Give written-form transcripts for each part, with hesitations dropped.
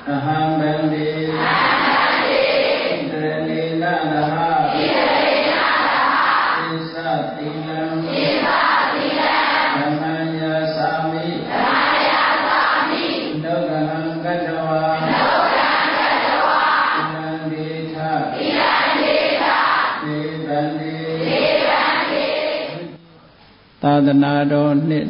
aham bandi idrelena laha isa tilam dhamaya sami dogaham kadawa ilandetha devandi Tādana Ro Nit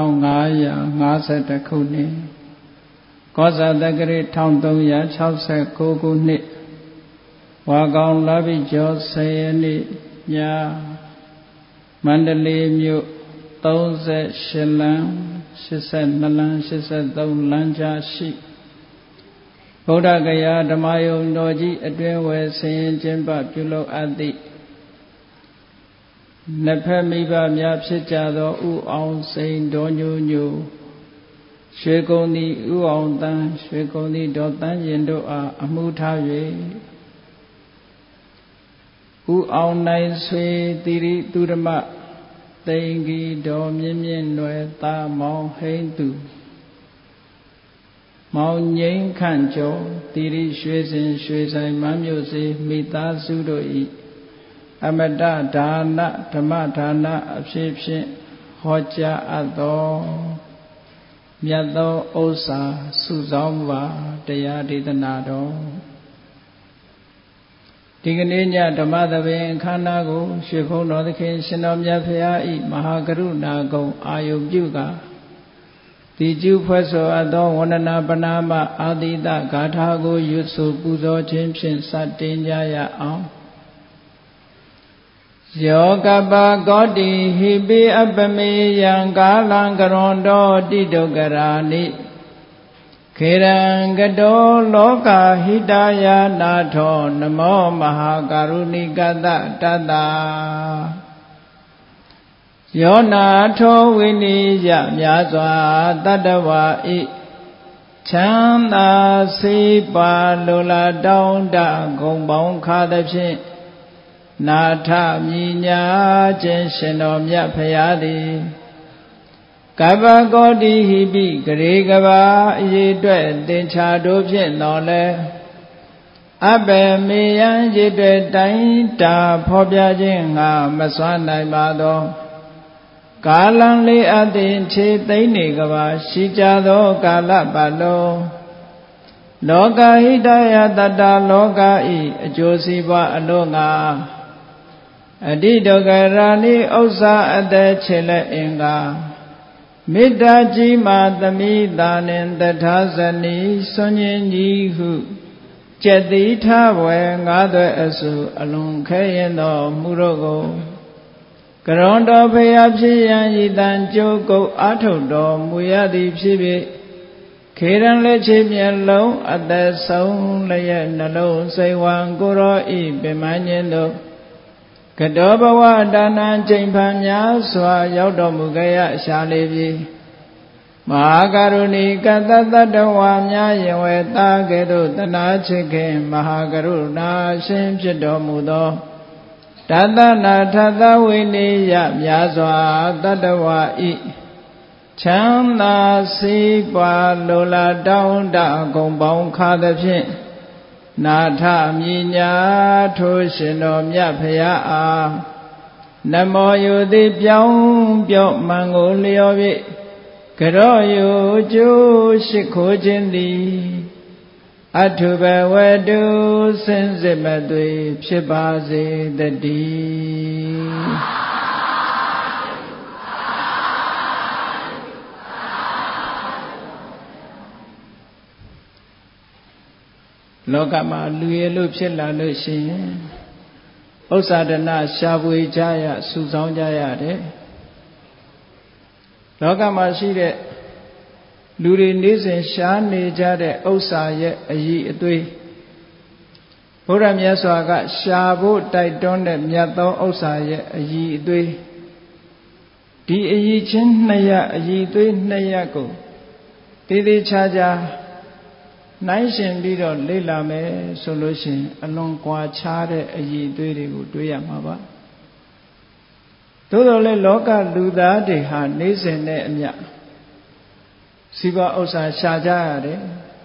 2552 ခုနှစ်ကောဇာတက္ကရာ1369ခုနှစ်ဝါကောင်လပိကျော်10ရက်နေ့ညမန္တလေးမြို့38လမ်း82လမ်း83လမ်းကြားရှိဗုဒ္ဓဂယာဓမ္မယုံတော်ကြီးအတွင်းဝယ်ဆင်ရင်ကျင်းပပြုလုပ်အပ်သည့်နှစ်ဖက်မိဘများဖြစ်ကြသောဥအောင်စိန်ဒေါ်ညိုညိုရွှေကုံသည်ဥအောင်တန်းရွှေကုံသည်ဒေါ်တန်းရင်တို့အားအမှုထား၍ဥအောင်နိုင်ဆွေတိရိသူဓမ္မသိင်္ဂီဒေါ်မြင့်မြင့်နွယ်သာမောင်ဟိန်းသူမောင်ငိမ့်ခန့်ကျော်တိရိရွှေစင်ရွှေဆိုင်မန်းမြို့စေမိသားစုတို့၏အမတဒါနဓမ္မဒါနအဖြစ်ဖြင့်ဟောကြားအပ်သောမြတ်သောဥစ္စာစုဆောင်းပါတရားဒေသနာတော်ဒီကနေ့ညဓမ္မသဘင်အခမ်းအနားကိုရွှေဘုန်းတော်သခင်ရှင်တော်မြတ်ဖရာဤမဟာကရုဏာကုံအာယုပြုကာဒီကျူဖွဲ့ဆိုအပ်သောဝန္ဒနာပနာမအာတိတဂါထာကိုရွတ်ဆိုပူဇော်ခြင်းဖြင့်စတင်ကြရအောင်ယောကပကောတိဟိပိအပမေယံကာလံကရွန်တောတိဒုက္ခရာနိခေရံကတောလောကဟိတယာနာထောနမောမဟာကရုဏိကတတတ္တာယောနာထောဝိနိယမြာစွာတတ္တဝါဤချမ်းသာစေပါလိုလားတောင်းတဂုံပေါင်းခါသဖြင့်နာထမြညာခြင်းရှင်တော်မြတ်ဖရာသည်ကပ္ပကောတိဟိပိဂရေကဘာအရေးအတွက်သင်္ချာတို့ဖြင့်တော်လဲအဘယ်မေယံရည်တွေတိုင်းတာဖော်ပြခြင်းငါမစွမ်းနိုင်ပါသောကာလံလေးအသင်ခြေသိမ့်နေကဘာရှိကြသောကာလပတ်လုံးလောကဟိတယတတ္တလောကဤအကျိုးစီးပွားအလို့ငါအတိဒုက္ခရာနိဥစ္စာအသက်ချေလက်အင်္ဂါမေတ္တာကြီးမာသမိတာနှင့်တထာဇနီစွန့်ញင်းကြီးဟုကျက်တိထဝယ်ငါးသွဲအစုအလွန်ခဲရင်သောမှုတို့ကိုကရွန်တော်ဖရာဖြစ်ရန်ဤတန်ကြိုးကုပ်အာထုတ်တော်မူရသည်ဖြစ်၍ခေရန်လက်ချေမျက်လုံးအသက်ဆုံးလျက်နှလုံးစိတ်ဝံကိုရောဤပင်မညင်းတို့ကတောဘဝဒါနံချိန်ဖန်များစွာရောက်တော်မူခဲ့ရရှာလေပြီမဟာကရုဏီကတတတ္တဝါများယင်ဝဲသားကဲ့သို့တနာချစ်ခင်မဟာကရုဏာရှင်ဖြစ်တော်မူသောတသနာထသဝိနိယများစွာတတ္တဝါဤချမ်းသာစေပွားလိုလားတောင်းတဂုံပေါင်းခါသဖြင့်နာထမြညာထိုရှင်တော်မြတ်ဖရာအားနမောယုတိပြောင်းပြော့မှန်ကိုလျော်၍ကရောယုကျိုးရှိခိုးခြင်းသည်အထုဘဝတုစင်စစ်မသွေဖြစ်ပါစေတည်းလောကမှာလူရည်လို့ဖြစ်လာလို့ရှိရင်ဥစ္စာဒနာရှားပွေကြရစုဆောင်းကြရတယ်လောကမှာရှိတဲ့လူတွေနေ့စဉ်ရှားနေကြတဲ့ဥစ္စာရဲ့အည်အသွေးဘုရားမြတ်စွာကရှားဖို့တိုက်တွန်းတဲ့မြတ်သောဥစ္စာရဲ့အည်အသွေးဒီအည်ချင်းနှစ်ရအည်အသွေးနှစ်ရကိုတည်တည်ချာချာနိုင်ရှင်ပြီးတော့လေ့လာမယ်ဆိုလို့ရှိရင်အလွန်ကွာခြားတဲ့အည်အသွေးတွေကိုတွေ့ရမှာပါသို့တော်လည်းလောကလူသားတွေဟာနေ့စဉ်နဲ့အမျှစီးပွားဥစ္စာရှာကြရတယ်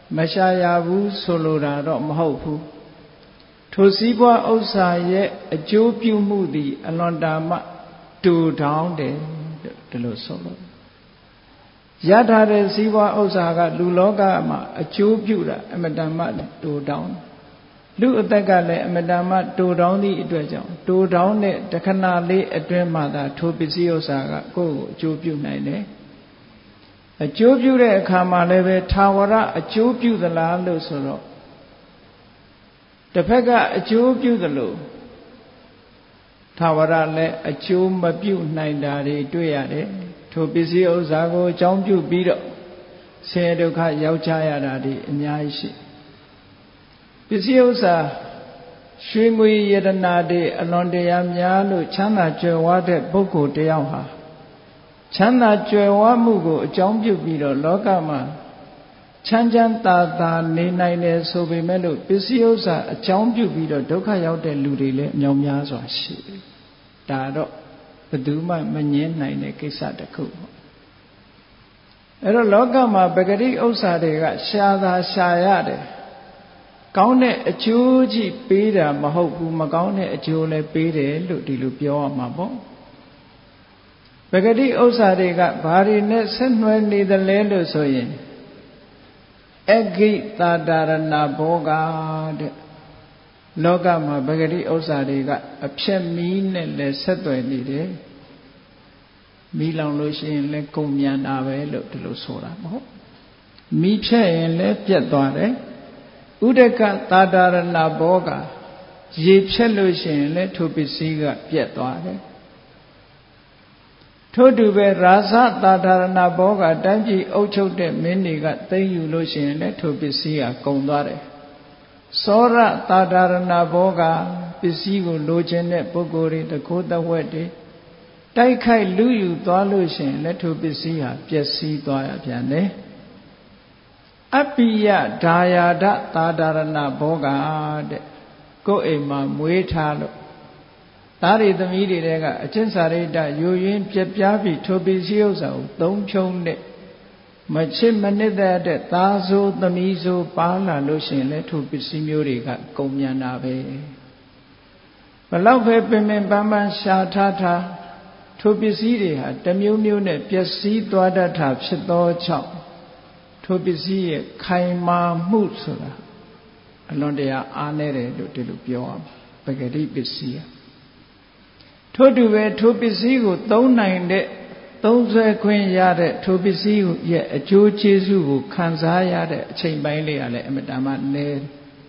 မရှာရဘူးဆိုလိုတာတော့မဟုတ်ဘူးထိုစည်းပွားဥစ္စာရဲ့အကျိုးပြုမှုသည်အလွန်တာမှတူတောင်းတယ်ဒီလိုဆိုလို့ရထားတဲ့စည်းပွားဥစ္စာကလူလောကမှာအကျိုးပြုတာအမတန်မှတူတောင်းလူအသက်ကလည်းအမတန်မှတူတောင်းသည့်အတွက်ကြောင့်တူတောင်းတဲ့တခဏလေးအတွင်းမှသာထိုပစ္စည်းဥစ္စာကကိုယ့်ကိုအကျိုးပြုနိုင်တယ်အကျိုးပြုတဲ့အခါမှာလည်းပဲထာဝရအကျိုးပြုသလားလို့ဆိုတော့တစ်ဖက်ကအကျိုးပြုသလိုထာဝရလည်းအကျိုးမပြုနိုင်တာတွေတွေ့ရတယ်ထိုပစ္စည်းဥစ္စာကိုအကြောင်းပြုပြီးတော့ဆင်းရဲဒုက္ခရောက်ကြရတာတွေအများကြီးရှိပစ္စည်းဥစ္စာရွှေငွေယတနာတွေအလွန်တရာများလို့ချမ်းသာကြွယ်ဝတဲ့ပုဂ္ဂိုလ်တယောက်ဟာချမ်းသာကြွယ်ဝမှုကိုအကြောင်းပြုပြီးတော့လောကမှာချမ်းချမ်းသာသာနေနိုင်တယ်ဆိုပေမဲ့လို့ပစ္စည်းဥစ္စာအကြောင်းပြုပြီးတော့ဒုက္ခရောက်တဲ့လူတွေလည်းအများများစွာရှိတယ်။ဒါတော့ဘယ်သူမှမငြင်းနိုင်တဲ့ကိစ္စတစ်ခုပေါ့။အဲ့တော့လောကမှာပဂတိဥစ္စာတွေကရှာသာရှာရတယ်။ကောင်းတဲ့အကျိုးကြီးပေးတာမဟုတ်ဘူးမကောင်းတဲ့အကျိုးလည်းပေးတယ်လို့ဒီလိုပြောရမှာပေါ့။ပဂတိဥစ္စာတွေကဘာတွေနဲ့ဆက်နွယ်နေသလဲလို့ဆိုရင်အဂိတာဒရဏဘောဂတဲ့လောကမှာပဂတိဥစ္စာတွေကအဖြက်မီးနဲ့လည်းဆက်သွယ်နေတယ်မီးလောင်လို့ရှိရင်လည်းကုန်မြန်တာပဲလို့ဒီလိုဆိုတာမဟုတ်မီးဖြက်ရင်လည်းပြတ်သွားတယ်ဥဒကတာဒရဏဘောဂရေဖြက်လို့ရှိရင်လည်းထိုပစ္စည်းကပြတ်သွားတယ်ထို့တူပဲရာဇတာဒရဏဘောဂတိုင်းပြည်အုပ်ချုပ်တဲ့မင်းတွေကသိမ်းယူလို့ရှိရင်လည်းထိုပစ္စည်းကကုန်သွားတယ်သောရတာဒရဏဘောဂပစ္စည်းကိုလိုချင်တဲ့ပုဂ္ဂိုလ်တွေတကိုးတဝက်တွေတိုက်ခိုက်လူယူသွားလို့ရှိရင်လည်းထိုပစ္စည်းဟာပျက်စီးသွားရပြန်တယ်အပိယဒါယာဒတာဒရဏဘောဂတဲ့ကိုယ်အိမ်မှာမွေးထားလို့သားတွေသမီးတွေတဲကအကျင့်စာရိတ္တယိုယွင်းပြက်ပြားပြီးထိုပစ္စည်းဥစ္စာကိုသုံးဖြုံးတဲ့မချစ်မနစ်တဲ့သားဆိုးသမီးဆိုးပါလာလို့ရှိရင်လည်းထိုပစ္စည်းမျိုးတွေကကုန်မြန်တာပဲဘလောက်ပဲပင်ပင်ပန်းပန်းရှာထားထားထိုပစ္စည်းတွေဟာတမျိုးမျိုးနဲ့ပျက်စီးသွားတတ်တာဖြစ်သောကြောင့်ထိုပစ္စည်းရဲ့ခိုင်မာမှုဆိုတာအလွန်တရာအားနည်းတယ်လို့ဒီလိုပြောရမှာပဂတိပစ္စည်းထို့တူပဲထိုပစ္စည်းကိုသုံးနိုင်တဲ့သုံးဆွဲခွင့်ရတဲ့ထိုပစ္စည်းရဲ့အကျိုးကျေးဇူးကိုခံစားရတဲ့အချိန်ပိုင်းလေးကလည်းအမတန်မှနည်း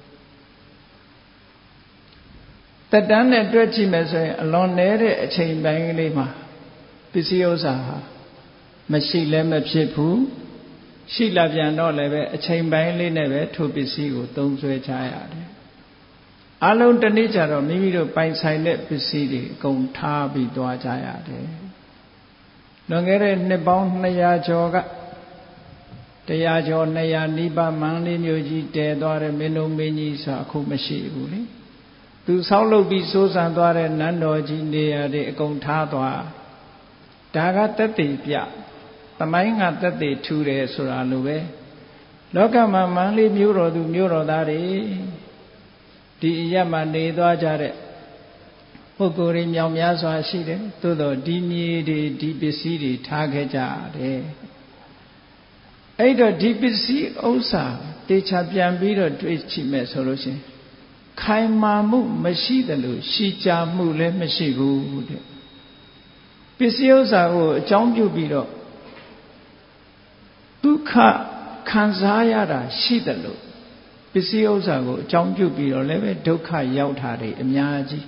တက်တန်းနဲ့တွက်ကြည့်မယ်ဆိုရင်အလွန်နည်းတဲ့အချိန်ပိုင်းလေးမှာပစ္စည်းဥစ္စာဟာမရှိလည်းမဖြစ်ဘူးရှိလာပြန်တော့လည်းပဲအချိန်ပိုင်းလေးနဲ့ပဲထိုပစ္စည်းကိုသုံးဆွဲကြရတယ်အလုံးတစ်နေ့ကျတော့မိမိတို့ပိုင်ဆိုင်တဲ့ပစ္စည်းတွေအကုန်ထားပြီးသွားကြရတယ်လွန်ခဲ့တဲ့နှစ်ပေါင်း200ကျော်က100ကျော်200နီးပါးမန္တလေးမြို့ကြီးတည်သွားတဲ့မင်းတို့မင်းကြီးဆိုအခုမရှိဘူးလေသူဆောက်လုပ်ပြီးစိုးစံသွားတဲ့နန်းတော်ကြီးနေရာတွေအကုန်ထားသွားဒါကသက်သေပြသမိုင်းကသက်သေထူတယ်ဆိုတာလိုပဲလောကမှာမန္တလေးမြို့တော်သူမြို့တော်သားတွေဒီအရက်မှာနေသွားကြတဲ့ပုဂ္ဂိုလ်တွေမြောက်များစွာရှိတယ်သို့တော့ဒီမြေတွေဒီပစ္စည်းတွေထားခဲ့ကြတယ်အဲ့တော့ဒီပစ္စည်းဥစ္စာတေချာပြန်ပြီးတော့တွေးကြည့်မယ်ဆိုလို့ရှိရင်ခိုင်မာမှုမရှိတယ်လို့ရှိကြမှုလည်းမရှိဘူးတဲ့ပစ္စည်းဥစ္စာကိုအကြောင်းပြုပြီးတော့ဒုက္ခခံစားရတာရှိတယ်လို့ပစ္စည်းဥစ္စာကိုအကြောင်းပြုပြီးတော့လည်းပဲဒုက္ခရောက်တာတွေအများကြီး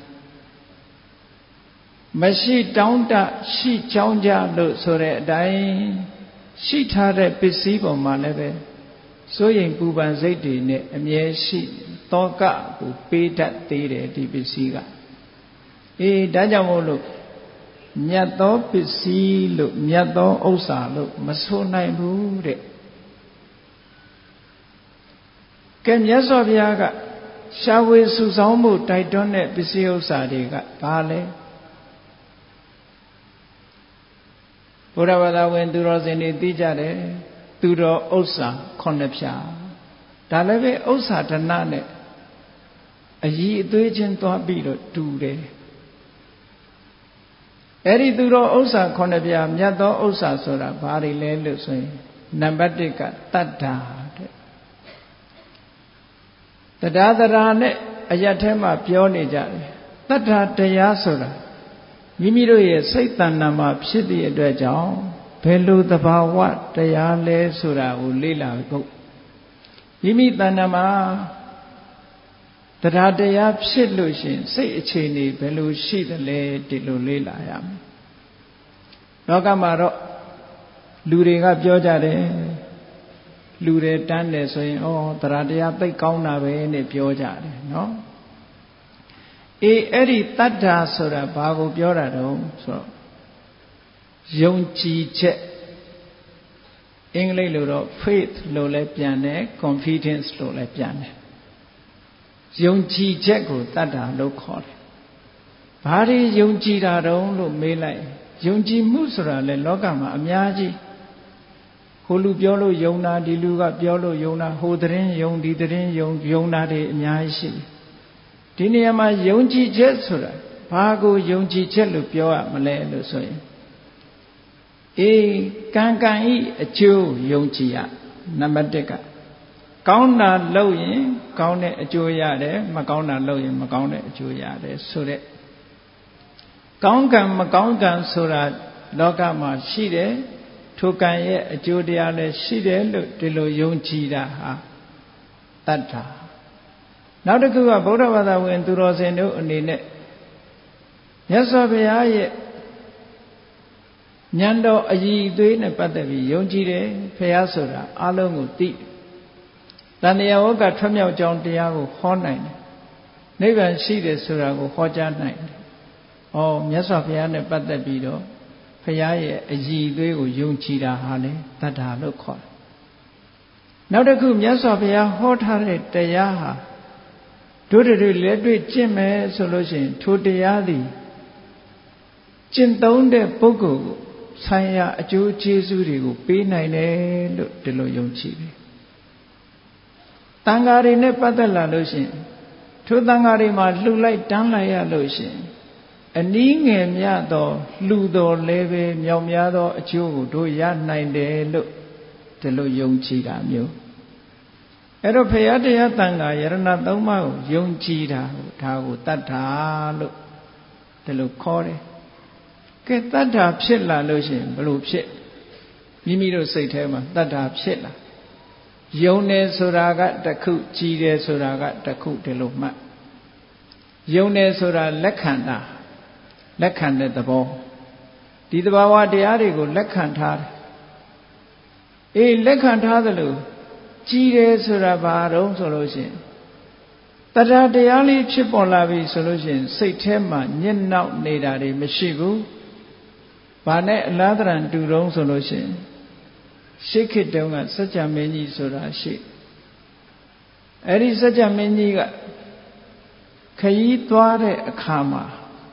မရှိတောင်းတရှိကြောင်းကြလို့ဆိုတဲ့အတိုင်းရှိထားတဲ့ပစ္စည်းပေါ်မှာလည်းပဲစိုးရိမ်ပူပန်စိတ်တွေနဲ့အမြဲရှိတောကကိုပေးတတ်သေးတယ်ဒီပစ္စည်းကဒါကြောင့်မို့လို့မြတ်သောပစ္စည်းလို့မြတ်သောဥစ္စာလို့မဆိုနိုင်ဘူးတဲ့ကဲမြတ်စွာဘုရားကရှားဝေစုဆောင်မှုတိုက်တွန်းတဲ့ပစ္စည်းဥစ္စာတွေကဘာလဲဘုရားဘာသာဝင်သူတော်စင်တွေသိကြတယ်သူတော်ဥစ္စာ9ဖြာဒါလည်းပဲဥစ္စာဒနာနဲ့အည်အသွေးချင်းသွားပြီးတော့တူတယ်အဲ့ဒီသူတော်ဥစ္စာခုနှစ်ပြားမြတ်သောဥစ္စာဆိုတာဘာတွေလဲလို့ဆိုရင်နံပါတ်1ကတတ္တာတဲ့တရားနဲ့အရတ်ထဲမှာပြောနေကြတယ်တတ္တာတရားဆိုတာမိမိတို့ရဲ့စိတ်တဏ္ဍာမှာဖြစ်သည့်အတွက်ကြောင့်ဘယ်လိုသဘာဝတရားလဲဆိုတာကိုလေ့လာဖို့မိမိတဏ္ဍာမှာတရားဖြစ်လို့ရှိရင်စိတ်အခြေအနေဘယ်လိုရှိသလဲဒီလိုလေ့လာရမယ်လောကမှာတော့လူတွေကပြောကြတယ်လူတွေတန်းတယ်ဆိုရင်တရားသိတ်ကောင်းတာပဲနဲ့ပြောကြတယ်နော်အဲ့ဒီတတ္တာဆိုတာဘာကိုပြောတာတုံးဆိုတော့ယုံကြည်ချက်အင်္ဂလိပ်လိုတော့ faith လို့လည်းပြန်တယ် confidence လို့လည်းပြန်တယ်ယုံကြည်ချက်ကိုတတ္တာလို့ခေါ်တယ်ဘာတွေယုံကြည်တာတုံးလို့မေးလိုက်ယုံကြည်မှုဆိုတာလေလောကမှာအများကြီးဟိုလူပြောလို့ယုံတာဒီလူကပြောလို့ယုံတာဟိုသတင်းယုံဒီသတင်းယုံတာတွေအများကြီးရှိတယ်ဒီနေရာမှာယုံကြည်ချက်ဆိုတာဘာကိုယုံကြည်ချက်လို့ပြောရမလဲလို့ဆိုရင်ကံကံဤအကျိုးယုံကြည်ရနံပါတ်1ကကောင်းတာလုပ်ရင်ကောင်းတဲ့အကျိုးရတယ်မကောင်းတာလုပ်ရင်မကောင်းတဲ့အကျိုးရတယ်ဆိုတဲ့ကောင်းကံမကောင်းကံဆိုတာလောကမှာရှိတယ်ထိုကံရဲ့အကျိုးတရားလည်းရှိတယ်လို့ဒီလိုယုံကြည်တာဟာတတ္တာနောက်တစ်ခုကဗုဒ္ဓဘာသာဝင်သူတော်စင်တို့အနေနဲ့မြတ်စွာဘုရားရဲ့ဉာဏ်တော်အည်အသွေးနဲ့ပတ်သက်ပြီးယုံကြည်တယ်ဘုရားဆိုတာအလုံးကိုသိတန်တရားဝကထွက်မြောက်ကြောင်းတရားကိုဟောနိုင်တယ်နိဗ္ဗာန်ရှိတယ်ဆိုတာကိုဟောကြားနိုင်တယ်မြတ်စွာဘုရားနဲ့ပတ်သက်ပြီးတော့ဘုရားရဲ့အည်အသွေးကိုယုံကြည်တာဟာလေတတ္တာလို့ခေါ်တယ်နောက်တစ်ခုမြတ်စွာဘုရားဟောထားတဲ့တရားဟာတို့တွေလက်တွေ့ကျင့်မယ်ဆိုလို့ရှိရင်ထိုတရားသည်ကျင့်သုံးတဲ့ပုဂ္ဂိုလ်ကိုဆိုင်ရာအကျိုးကျေးဇူးတွေကိုပေးနိုင်တယ်လို့ဒီလိုယုံကြည်တယ်တန်ဃာတွေနဲ့ပတ်သက်လာလို့ရှိရင်ထိုတန်ဃာတွေမှာလှူလိုက်တန်းလိုက်ရလို့ရှိရင်အနည်းငယ်မြတ်သောလှူတော်လည်းပဲမြောက်များသောအကျိုးကိုတို့ရနိုင်တယ်လို့ဒီလိုယုံကြည်တာမျိုးအဲ့တော့ဘုရားတရားတန်ခါယရဏသုံးပါးကိုယုံကြည်တာဒါကိုတတ္ထာလို့ဒီလိုခေါ်တယ်ကဲတတ္ထာဖြစ်လာလို့ရှိရင်ဘယ်လိုဖြစ်မိမိတို့စိတ်ထဲမှာတတ္ထာဖြစ်လာယုံတယ်ဆိုတာကတစ်ခုကြည်တယ်ဆိုတာကတစ်ခုဒီလိုမှတ်ယုံတယ်ဆိုတာလက်ခံတာလက်ခံတဲ့သဘောဒီသဘာဝတရားတွေကိုလက်ခံထားတယ်လက်ခံထားသလိုကြည်တယ်ဆိုတာဘာတုံးဆိုလို့ရှိရင်တရားတရားလေးဖြစ်ပေါ်လာပြီဆိုလို့ရှိရင်စိတ်ထဲမှာညစ်နှောက်နေတာတွေမရှိဘူးဘာနဲ့အလားတရံတူတုံးဆိုလို့ရှိရင်ရှေးခေတ်တုန်းကစัจ जा မင်းကြီးဆိုတာရှိအဲ့ဒီစัจ जा မင်းကြီးကခရီးသွားတဲ့အခါမှာ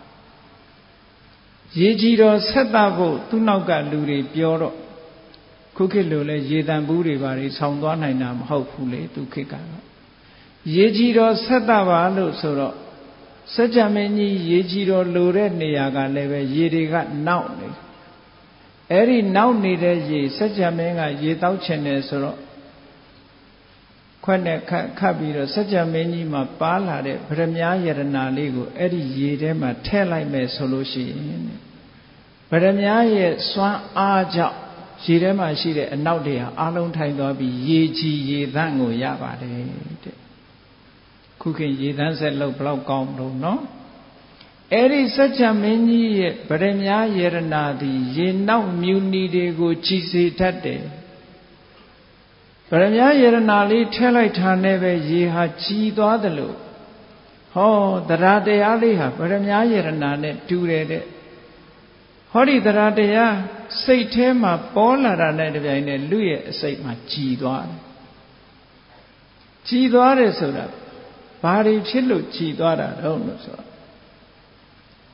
ရေကြီးတော်ဆက်တာဖို့သူ့နောက်ကလူတွေပြောတော့ခုခေတ်လိုလဲရေတံဘူးတွေပါတွေဆောင်းသွားနိုင်တာမဟုတ်ဘူးလေသူခေတ်ကတော့ရေကြီးတော်ဆက်တာပါလို့ဆိုတော့စัจ जा မင်းကြီးရေကြီးတော်လိုတဲ့နေရာကလည်းပဲရေတွေကနောက်နေအဲ့ဒီနောက်နေတဲ့ရေစัจ जा မင်းကရေတောက်ချင်တယ်ဆိုတော့ခွက်နဲ့ခတ်ပြီးတော့စัจ जा မင်းကြီးမှာပါလာတဲ့ဗရမ ्या ယရနာလေးကိုအဲ့ဒီရေထဲမှာထည့်လိုက်မယ်ဆိုလို့ရှိရင်ဗရမ ्या ရဲ့စွမ်းအားကြောင့်ရေထဲမှာရှိတဲ့အနောက်တွေဟာအလုံးထိုင်သွားပြီးရေကြီးရေသန့်ကိုရပါတယ်တဲ့ခုခေတ်ရေသန့်ဆက်လို့ဘလောက်ကောင်းတော့နော်အဲ့ဒီစัจ जा မင်းကြီးရဲ့ဗရမ ्या ယရနာသည်ရေနောက်မြူနီတွေကိုကြည်စေတတ်တယ်ဗရမ ्या ယရနာလေးထည့်လိုက်တာနဲ့ပဲရေဟာကြည်သွားတယ်လို့တရားတရားလေးဟာဗရမ ्या ယရနာနဲ့တူတယ်တဲ့ဟောဒီတရားတရားစိတ်ထဲမှာပေါ်လာတာနဲ့တပြိုင်နက်လူရဲ့အစိတ်မှာကြည်သွားတယ်ကြည်သွားတယ်ဆိုတာဘာတွေဖြစ်လို့ကြည်သွားတာတော့လို့ဆိုတော့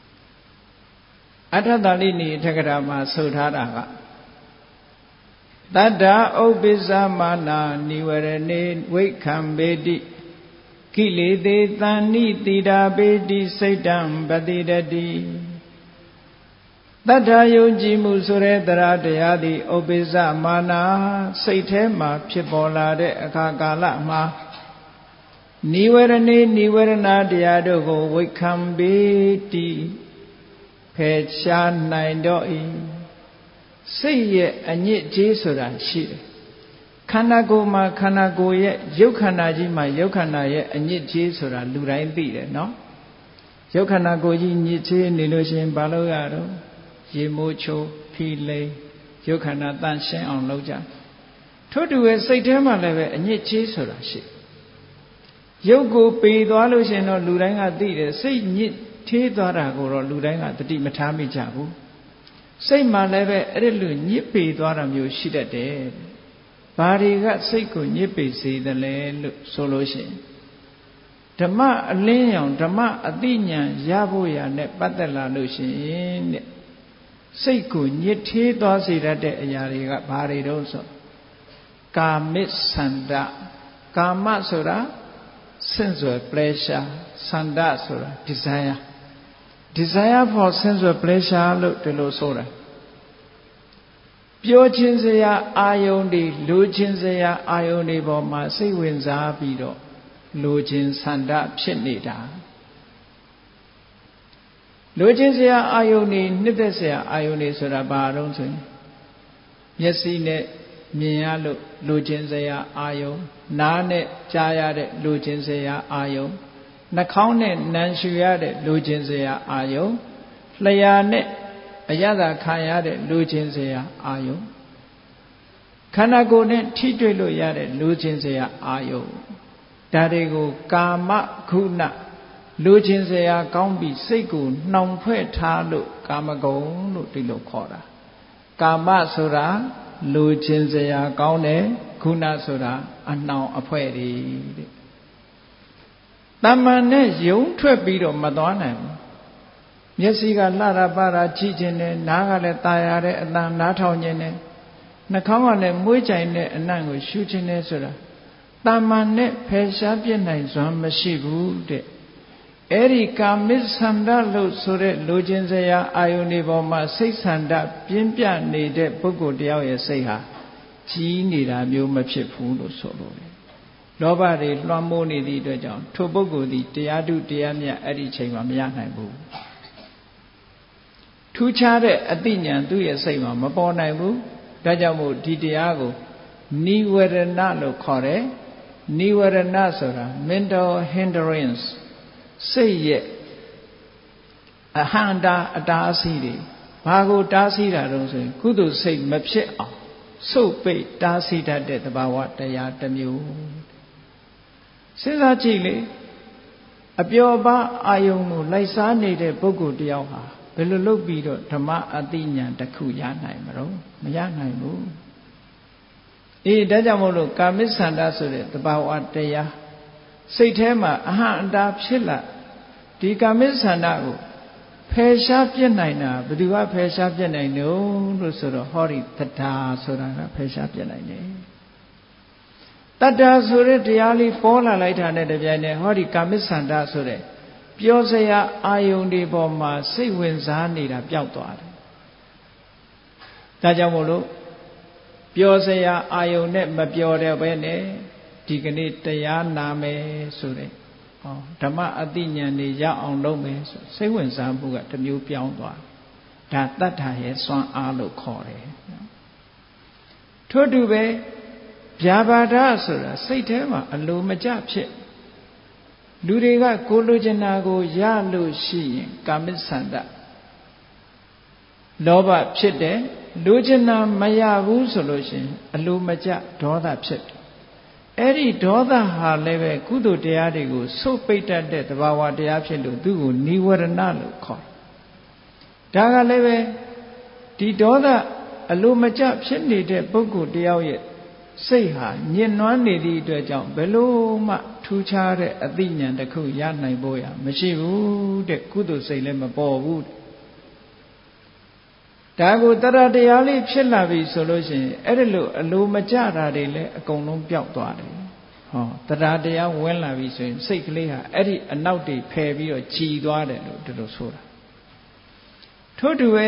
အထတ္တလိနိထက္ကရာမှာဆိုထားတာကတတ္တဥပ္ပစ္စမာနာနိဝရဏေဝိခံပေတိကိလေသေတဏ္ဏိတိတာပေတိစိတ်တံပတိတတိတတ္ထာယုံကြည်မှုဆိုတဲ့တရားတရားသည်ဥပ္ပစ္စမာနာစိတ်ထဲမှာဖြစ်ပေါ်လာတဲ့အခါကာလမှာနိဝရဏေနိဝရဏတရားတို့ကိုဝိခံပေတိဖယ်ရှားနိုင်တော့၏စိတ်ရဲ့အညစ်အကြေးဆိုတာရှိတယ်ခန္ဓာကိုယ်မှာခန္ဓာကိုယ်ရဲ့ရုပ်ခန္ဓာကြီးမှာရုပ်ခန္ဓာရဲ့အညစ်အကြေးဆိုတာလူတိုင်းသိတယ်နော်ရုပ်ခန္ဓာကိုယ်ကြီးညစ်ကြေးနေလို့ရှိရင်ဘာလို့ရတော့ရေမိုးချိုးဖီလိမ်ရုပ်ခန္ဓာတန့်ရှင်းအောင်လုပ်ကြထို့တူပဲစိတ်ထဲမှာလည်းပဲအညစ်အကြေးဆိုတာရှိရုပ်ကိုပေသွားလို့ရှိရင်တော့လူတိုင်းကသိတယ်စိတ်ညစ်သေးသွားတာကိုတော့လူတိုင်းကသတိမထားမိကြဘူးစိတ်မှလည်းပဲအဲ့ဒီလိုညစ်ပေသွားတာမျိုးရှိတတ်တယ်ဘာတွေကစိတ်ကိုညစ်ပေစေသလဲလို့ဆိုလို့ရှိရင်ဓမ္မအလင်းရောင်ဓမ္မအသိဉာဏ်ရဖို့ရနဲ့ပတ်သက်လာလို့ရှိရင်တဲ့စိတ်ကိုညစ်သေးသွားစေတတ်တဲ့အရာတွေကဘာတွေတုံးဆိုကာမစ္ဆန္ဒကာမဆိုတာ sensual pleasure ဆန္ဒဆိုတာ desire for sensual pleasure လို့ဒီလိုဆိုတာပြောခြင်းစရာအာယုန်တွေလိုခြင်းစရာအာယုန်တွေပေါ်မှာစိတ်ဝင်စားပြီးတော့လိုခြင်းဆန္ဒဖြစ်နေတာလိုခြင်းစရာအာယုန်တွေနှစ်သက်စရာအာယုန်တွေဆိုတာဘာတော့ဆိုရင်မျက်စိနဲ့မြင်ရလို့လိုခြင်းစရာအာယုန်နားနဲ့ကြားရတဲ့လိုခြင်းစရာအာယုန်နှာခေါင်းနဲ့နမ်းရှူရတဲ့လိုခြင်းစရာအာယုန်လျှာနဲ့အရသာခံရတဲ့လိုခြင်းစရာအာယုန်ခန္ဓာကိုယ်နဲ့ထိတွေ့လို့ရတဲ့လိုခြင်းစရာအာယုန်ဒါတွေကိုကာမဂုဏလိုခြင်းစရာကောင်းပြီးစိတ်ကိုနှောင်ဖွဲ့ထားလို့ကာမဂုဏ်လို့ဒီလိုခေါ်တာကာမဆိုတာလိုခြင်းစရာကောင်းတယ်ဂုဏဆိုတာအနှောင်အဖွဲ့တွေတဲ့တမန်နဲ့ယုံထွက်ပြီးတော့မသွားနိုင်ဘူးမျက်စိကလှတာပါတာကြည့်ခြင်းနဲ့နားကလည်းตาရတဲ့အတန်နားထောင်ခြင်းနဲ့နှာခေါင်းကလည်းမွေးကြိုင်တဲ့အနံ့ကိုရှူခြင်းနဲ့ဆိုတာတမန်နဲ့ဖယ်ရှားပြစ်နိုင်စွမ်းမရှိဘူးတဲ့အဲ့ဒီကာမစ္ဆန္ဒလို့ဆိုတဲ့လိုချင်စရာအာယုန်ဒီပေါ်မှာစိတ်ဆန္ဒပြင်းပြနေတဲ့ပုဂ္ဂိုလ်တယောက်ရဲ့စိတ်ဟာကြီးနေတာမျိုးမဖြစ်ဘူးလို့ဆိုလို့တယ်လောဘတွေလွှမ်းမိုးနေသည့်အတွက်ကြောင့်ထိုပုဂ္ဂိုလ်သည်တရားဓုတရားမြတ်အဲ့ဒီချိန်မှာမရနိုင်ဘူးထူးခြားတဲ့အသိဉာဏ်သူ့ရဲ့စိတ်မှာမပေါ်နိုင်ဘူးဒါကြောင့်မို့ဒီတရားကိုနိဝရဏလို့ခေါ်တယ်နိဝရဏဆိုတာ mental hindrance စိတ်ရဲ့အဟံတာအတားအဆီးတွေဘာကိုတားဆီးတာတုံးဆိုရင်ကုသိုလ်စိတ်မဖြစ်အောင်စုပ်ပိတ်တားဆီးတတ်တဲ့သဘာဝတရားတစ်မျိုးစဉ်းစားကြည့်လေအပျော်ပါအာယုံကိုလိုက်စားနေတဲ့ပုဂ္ဂိုလ်တယောက်ဟာဘယ်လိုလုပ်ပြီးတော့ဓမ္မအသိဉာဏ်တစ်ခုရနိုင်မလို့မရနိုင်ဘူးဒါကြောင့်မို့လို့ကာမိစ္ဆန္ဒဆိုတဲ့သဘာဝတရားစိတ်ထဲမှာအဟံအတာဖြစ်လာဒီကာမိစ္ဆန္ဒကိုဖယ်ရှားပြစ်နိုင်တာဘယ်သူကဖယ်ရှားပြစ်နိုင်လို့ဆိုတော့ဟောဒီတတ္တာဆိုတာကဖယ်ရှားပြစ်နိုင်တယ်တတ္တာဆိုတဲ့တရားလေးပေါ်လာလိုက်တာနဲ့တပြိုင်နက်ဟောဒီကာမိစ္ဆန္ဒဆိုတဲ့ပြောစရာအာယုန်တွေပေါ်မှာစိတ်ဝင်စားနေတာပျောက်သွားတယ်ဒါကြောင့်မို့လို့ပြောစရာအာယုန်နဲ့မပြောတဲ့ဘဲနဲ့ဒီကနေ့တရားနာမယ်ဆိုတဲ့ဓမ္မအသိဉာဏ်တွေရအောင်လုပ်မယ်ဆိုစိတ်ဝင်စားမှုကတစ်မျိုးပြောင်းသွားဒါတတ္ထာရဲ့စွမ်းအားလို့ခေါ်တယ်ထို့တူပဲဗျာပါဒဆိုတာစိတ်ထဲမှာအလိုမကျဖြစ်လူတွေကကိုလိုချင်တာကိုရလို့ရှိရင်ကာမိစ္ဆန္ဒလောဘဖြစ်တယ်လိုချင်တာမရဘူးဆိုလို့ရှိရင်အလိုမကျဒေါသဖြစ်တယ်အဲ့ဒီဒေါသဟာလည်းပဲကုသိုလ်တရားတွေကိုစုပ်ပိတ်တတ်တဲ့သဘာဝတရားဖြစ်လို့သူ့ကိုနိဝရဏလို့ခေါ်တယ်ဒါကလည်းပဲဒီဒေါသအလိုမကျဖြစ်နေတဲ့ပုဂ္ဂိုလ်တယောက်ရဲ့စိတ်ဟာညှဉ်းနွမ်းနေသည့်အတွက်ကြောင့်ဘယ်လို့မှထူးခြားတဲ့အသိဉာဏ်တစ်ခုရနိုင်ဖို့ရမရှိဘူးတဲ့ကုသိုလ်စိတ်လည်းမပေါ်ဘူးဒါကိုတရားတရားလေးဖြစ်လာပြီဆိုလို့ရှိရင်အဲ့ဒီလိုအလိုမကျတာတွေလည်းအကုန်လုံးပျောက်သွားတယ်ဟောတရားတရားဝင်လာပြီဆိုရင်စိတ်ကလေးဟာအဲ့ဒီအနောက်တွေဖယ်ပြီးတော့ကြည်သွားတယ်လို့ဒီလိုဆိုတာထို့တူပဲ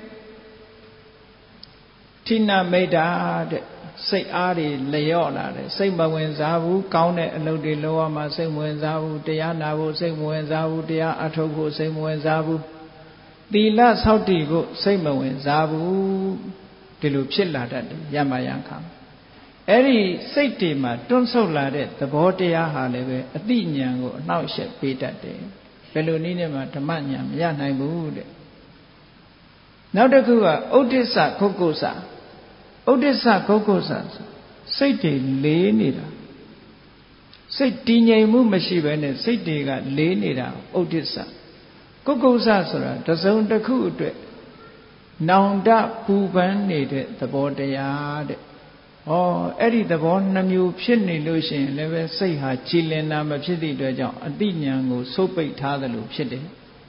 ထိနာမိတ်တာတဲ့စိတ်အားတွေလျော့လာတယ်စိတ်မဝင်စားဘူးကောင်းတဲ့အလုပ်တွေလုပ်ရမှစိတ်မဝင်စားဘူးတရားနာဖို့စိတ်မဝင်စားဘူးတရားအထုတ်ဖို့စိတ်မဝင်စားဘူးသီလဆောက်တည်ဖို့စိတ်မဝင်စားဘူးဒီလိုဖြစ်လာတတ်တယ်ယမယံခါအဲ့ဒီစိတ်တွေမှာတွန်းဆုတ်လာတဲ့သဘောတရားဟာလည်းပဲအတိညာဏ်ကိုအနှောက်အယှက်ပေးတတ်တယ်ဘယ်လိုနည်းနဲ့မှဓမ္မညာဏ်မရနိုင်ဘူးတဲ့နောက်တစ်ခုကဥဒိစ္စခုတ်ကုစ္စဥဒိစ္စခုတ်ကုစ္စစိတ်တွေလေးနေတာစိတ်တည်ငြိမ်မှုမရှိဘဲနဲ့စိတ်တွေကလေးနေတာဥဒိစ္စကုတ်ကုစ္စဆိုတာတစုံတစ်ခုအတွက်နောင်တပူပန်းနေတဲ့သဘောတရားတဲ့ဩအဲ့ဒီသဘောနှမျိုးဖြစ်နေလို့ရှိရင်လည်းပဲစိတ်ဟာကြည်လင်တာမဖြစ်သည့်အတွက်ကြောင့်အတိညာဏ်ကိုစိုးပိတ်ထားသလိုဖြစ်တယ်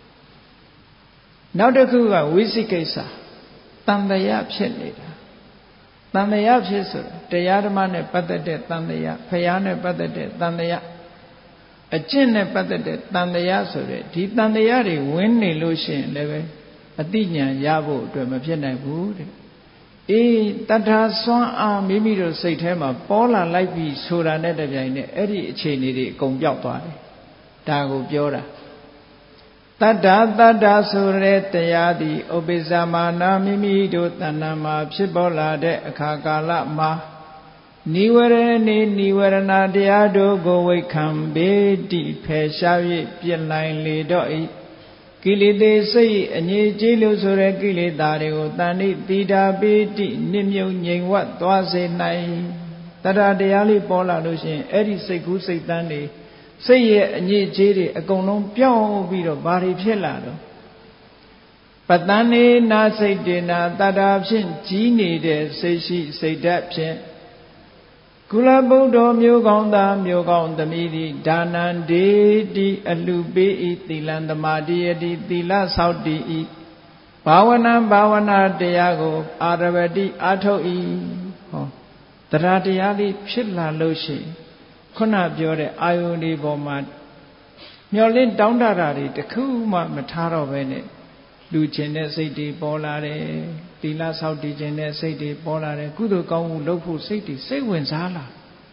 နောက်တစ်ခုကဝိသိကိစ္စတန်တရားဖြစ်နေတာတန်တရားဖြစ်ဆိုတာတရားဓမ္မနဲ့ပတ်သက်တဲ့တန်တရားဖရာနဲ့ပတ်သက်တဲ့တန်တရားအကျင့်နဲ့ပတ်သက်တဲ့တန်တရားဆိုတဲ့ဒီတန်တရားတွေဝင်နေလို့ရှိရင်လည်းပဲအတိညာဏ်ရဖို့အတွက်မဖြစ်နိုင်ဘူးတဲ့အေးတထာစွမ်းအားမိမိတို့စိတ်ထဲမှာပေါ်လာလိုက်ပြီဆိုတာနဲ့တပြိုင်နက်အဲ့ဒီအခြေအနေတွေအကုန်ပြောက်သွားတယ်ဒါကိုပြောတာတတ္တာဆိုတဲ့တရားသည်ဥပ္ပဇာမာနာမိမိတို့တဏ္ဍာမှာဖြစ်ပေါ်လာတဲ့အခါကာလမှာနိဝရဏေနိဝရဏတရားတို့ကိုဝိခံဘေတိဖယ်ရှား၍ပြစ်နိုင်လေတော့၏ကိလေသာစိတ်အငြိကျေးလို့ဆိုတဲ့ကိလေသာတွေကိုတဏှိတိတာပေတိနစ်မြုံငြိမ်ဝတ်သွားစေနိုင်တရားတရားလေးပေါ်လာလို့ရှိရင်အဲ့ဒီစိတ်ကူးစိတ်တန်းတွေစိတ်ရဲ့အညစ်အကြေးတွေအကုန်လုံးပြောင်းပြီးတော့ဘာတွေဖြစ်လာတော့ပတန်နေနာစိတ်တေနာတတာဖြင့်ကြီးနေတဲ့စိတ်ရှိစိတ်ဓာတ်ဖြင့်ကုလဗုဒ္ဓမျိုးကောင်းသားမျိုးကောင်းသမီးသည်ဒါနံဒေတိအလှပေးဤသီလံသမာဓိယတိသီလဆောက်တည်ဤဘာဝနာတရားကိုအာရဝတိအာထုတ်ဤဟောတရားတရားလေးဖြစ်လာလို့ရှိရင်ခုနပြောတဲ့အာယုန်ဒီပေါ်မှာမျောလင့်တောင်းတတာတွေတခုမှမထားတော့ဘဲနဲ့လူချင်းတဲ့စိတ်တွေပေါ်လာတယ်သီလဆောက်တည်ခြင်းတဲ့စိတ်တွေပေါ်လာတယ်ကုသိုလ်ကောင်းမှုလုပ်ဖို့စိတ်တွေစိတ်ဝင်စားလာ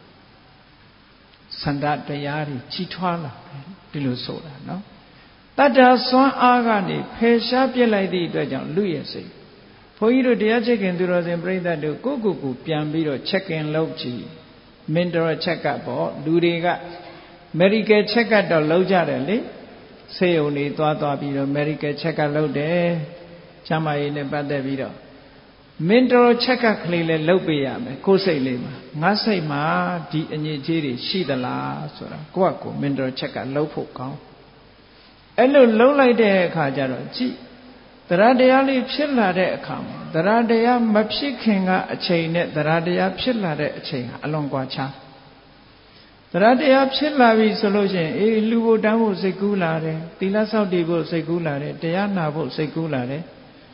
စန္ဒတရားတွေကြီးထွားလာတယ်ဒီလိုဆိုတာနော်တတ္တစွမ်းအားကနေဖယ်ရှားပြစ်လိုက်သည့်အတွက်ကြောင့်လူရဲ့စိတ်ဘုန်းကြီးတို့တရားချက်ကင်သူတော်စင်ပြိဿတို့ကိုယ်ပြန်ပြီးတော့ check in လုပ်ကြည့်mental check up ပေါ့လူတွေက medical check up တော့လုပ်ကြတယ်လေဆေးရုံတွေသွားပြီးတော့ medical check up လုပ်တယ်ကျန်းမာရေးနဲ့ပတ်သက်ပြီးတော့ mental check up ကလေးလည်းလုပ်ပေးရမယ်ကိုယ်စိတ်လေးမှာငါစိတ်မှာဒီအညစ်အကြေးတွေရှိသလားဆိုတာကိုယ့်အကို mental check up လုပ်ဖို့ကောင်းအဲ့လိုလုပ်လိုက်တဲ့အခါကျတော့ကြည့်တရားတရားလေးဖြစ်လာတဲ့အခါမှာတရားတရားမဖြစ်ခင်ကအချိန်နဲ့တရားတရားဖြစ်လာတဲ့အချိန်ဟာအလွန်ကွာခြားတရားတရားဖြစ်လာပြီဆိုလို့ရှိရင်အေးလူဖို့တန်းဖို့စိတ်ကူးလာတယ်သီလဆောက်တည်ဖို့စိတ်ကူးလာတယ်တရားနာဖို့စိတ်ကူးလာတယ်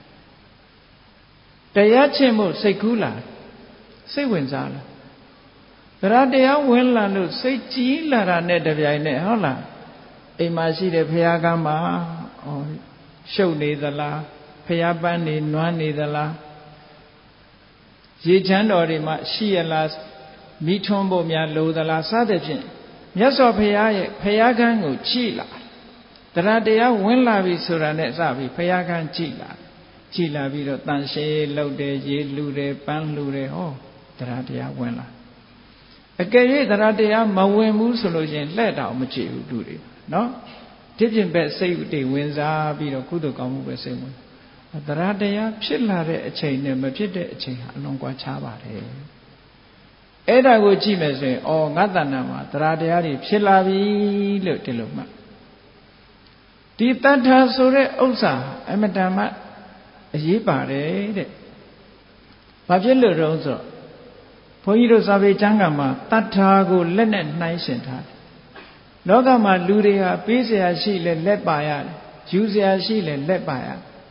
တရားကျင့်ဖို့စိတ်ကူးလာစိတ်ဝင်စားလာတရားတရားဝင်လာလို့စိတ်ကြီးလာတာနဲ့တပြိုင်နက်ဟုတ်လားအိမ်မှာရှိတဲ့ဘုရားကမ်းမှာရှုပ်နေသလားဖျားပန်းနေနွမ်းနေသလားရေချမ်းတော်တွေမှာရှိရလားမိထွန်းဖို့များလိုသလားစသဖြင့်မြတ်စွာဘုရားရဲ့ဖျားကမ်းကိုကြည်လာတရားတရားဝင်လာပြီဆိုတာနဲ့စပြီးဖျားကမ်းကြည်လာပြီးတော့တန်ရှင်းလှုပ်တယ်ရေလှူတယ်ပန်းလှူတယ်ဟောတရားတရားဝင်လာအကယ်၍တရားတရားမဝင်ဘူးဆိုလို့ရှိရင်လှဲ့တောင်မကြည့်ဘူးလူတွေနော်ဒီပြင်ပဲစိတ်တွေဝင်စားပြီးတော့ကုသိုလ်ကောင်းမှုပဲစိတ်ဝင်တရားတရားဖြစ်လာတဲ့အချိန်နဲ့မဖြစ်တဲ့အချိန်ဟာအလွန်ကွာခြားပါတယ်အဲ့ဒါကိုကြည့်မယ်ဆိုရင်ဩငါတဏ္ဍာမှာတရားတရားတွေဖြစ်လာပြီလို့ဒီလိုမှဒီတတ္ထာဆိုတဲ့ဥစ္စာအမတန်မှအရေးပါတယ်တဲ့ဘာဖြစ်လို့တုံးဆိုဘုန်းကြီးတို့စာပေကျမ်းဂန်မှာတတ္ထာကိုလက်နဲ့နှိုင်းရှင်ထားတယ်လောကမှာလူတွေဟာပေးเสียရှိလဲလက်ပါရတယ်ယူเสียရှိလဲလက်ပါရ